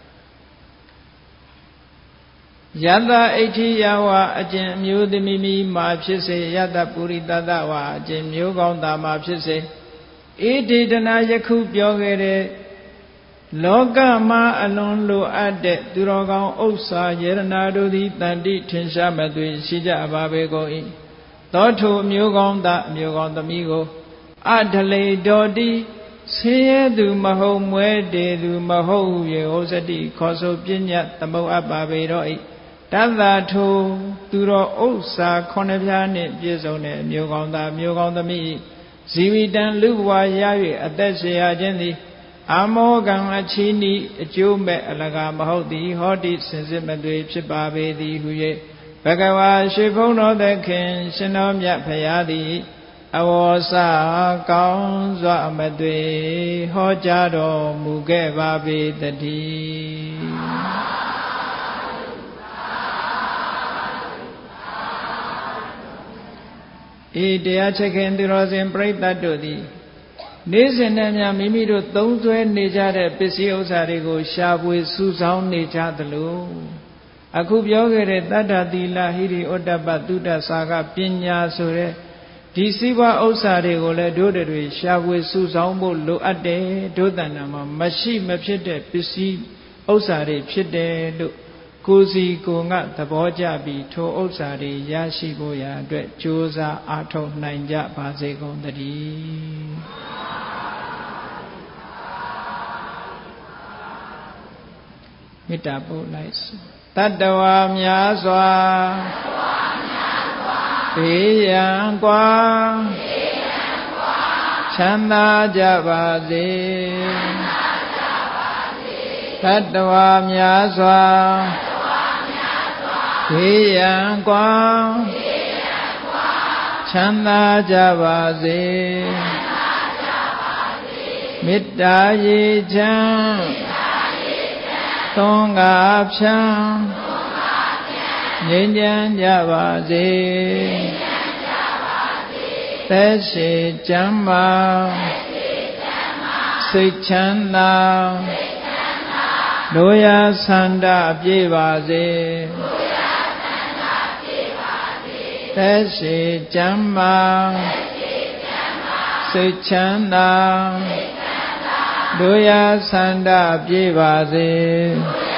ယတအဋ္ဌိယဝအကျင့်အမျိုးသမီးမိမှာဖြစ်စေယတပုရိသတဝအကျင့်မျိုးကောင်းသားမှာဖြစ်စေဣတိတနာယခုပြောခဲ့တဲ့လောကမှာအလွန်လိုအပ်တဲ့သူတော်ကောင်းဥစ္စာယရနာတို့သည်တန်တိထင်ရှားမသွေရှိကြပါပေကုန်၏သောထိုအမျိုးကောင်းသားအမျိုးကောင်းသမီးကိုအထလေတော်တိဆင်းရဲသူမဟုတ်မွဲတေသူမဟုတ်ရေဟောစတိခေါ်ဆိုပညာသမုတ်အပ်ပါပေတော့၏တသထိုသူတော်ဥစ္စာ9ပြားနှင့်ပြည့်စုံတဲ့အမျိုးကောင်းသားအမျိုးကောင်းသမီးဇီဝိတံလူဘဝရ၍အသက်ရှင်ရခြင်းသည်အမောကံအချီးနီးအကျိုးမဲ့အလကားမဟုတ်သည်ဟောတိစင်စစ်မသွေဖြစ်ပါပေသည်ဟု၍ဘဂဝါရွှေဘုံတော်သခင်ရှင်တော်မြတ်ဖရာသည်အဝေါစကောင်းစွာမသွေဟောကြားတော်မူခဲ့ပါပေတည်းတရားချက်ခင်သူတော်စင်ပြိတ္တတို့သည်နေ့စဉ်နဲ့များမိမိတို့သုံးစွဲနေကြတဲ့ပစ္စည်းဥစ္စာတွေကိုရှာဖွေစုဆောင်းနေကြသလိုအခုပြောခဲ့တဲ့တတ္တသီလဟိရိဩတ္တပသုတ္တစာကပညာဆိုတဲ့ဒီစည်းဝါးဥစ္စာတွေကိုလည်းတို့တွေရှာဖွေစုဆောင်းဖို့လိုအပ်တယ်တို့တဏ္ဍာမှာမရှိမဖြစ်တဲ့ပစ္စည်းဥစ္စာတွေဖြစ်တယ်လို့ကိုယ်စီကိုယ်ငါသဘောကျပြီးထိုဥစ္စာတွေရရှိဖို့ရာအတွက်ကြိုးစားအားထုတ်နိုင်ကြပါစေကုန်သတည်းမေတ္တာပို့လိုက်တတ္တဝါများစွာဘေးရန်ကွာမ်းသာကြပါစေတတ္တဝါများစွာဘေးရန်ကွာချမ်းသာကြပါစေမေတ္တာရေချမ်းသွန်ကားဖြံငြိမ်းချမ်းကြပါစေသက်ရှိကျမ်းမာစိတ်ချမ်းသာတို့ရဆန္ဒပြည့်ပါစေသက်ရှိကျမ်းမာစိတ်ချမ်းသာတို့ရဆန္ဒပြည့်ပါစေ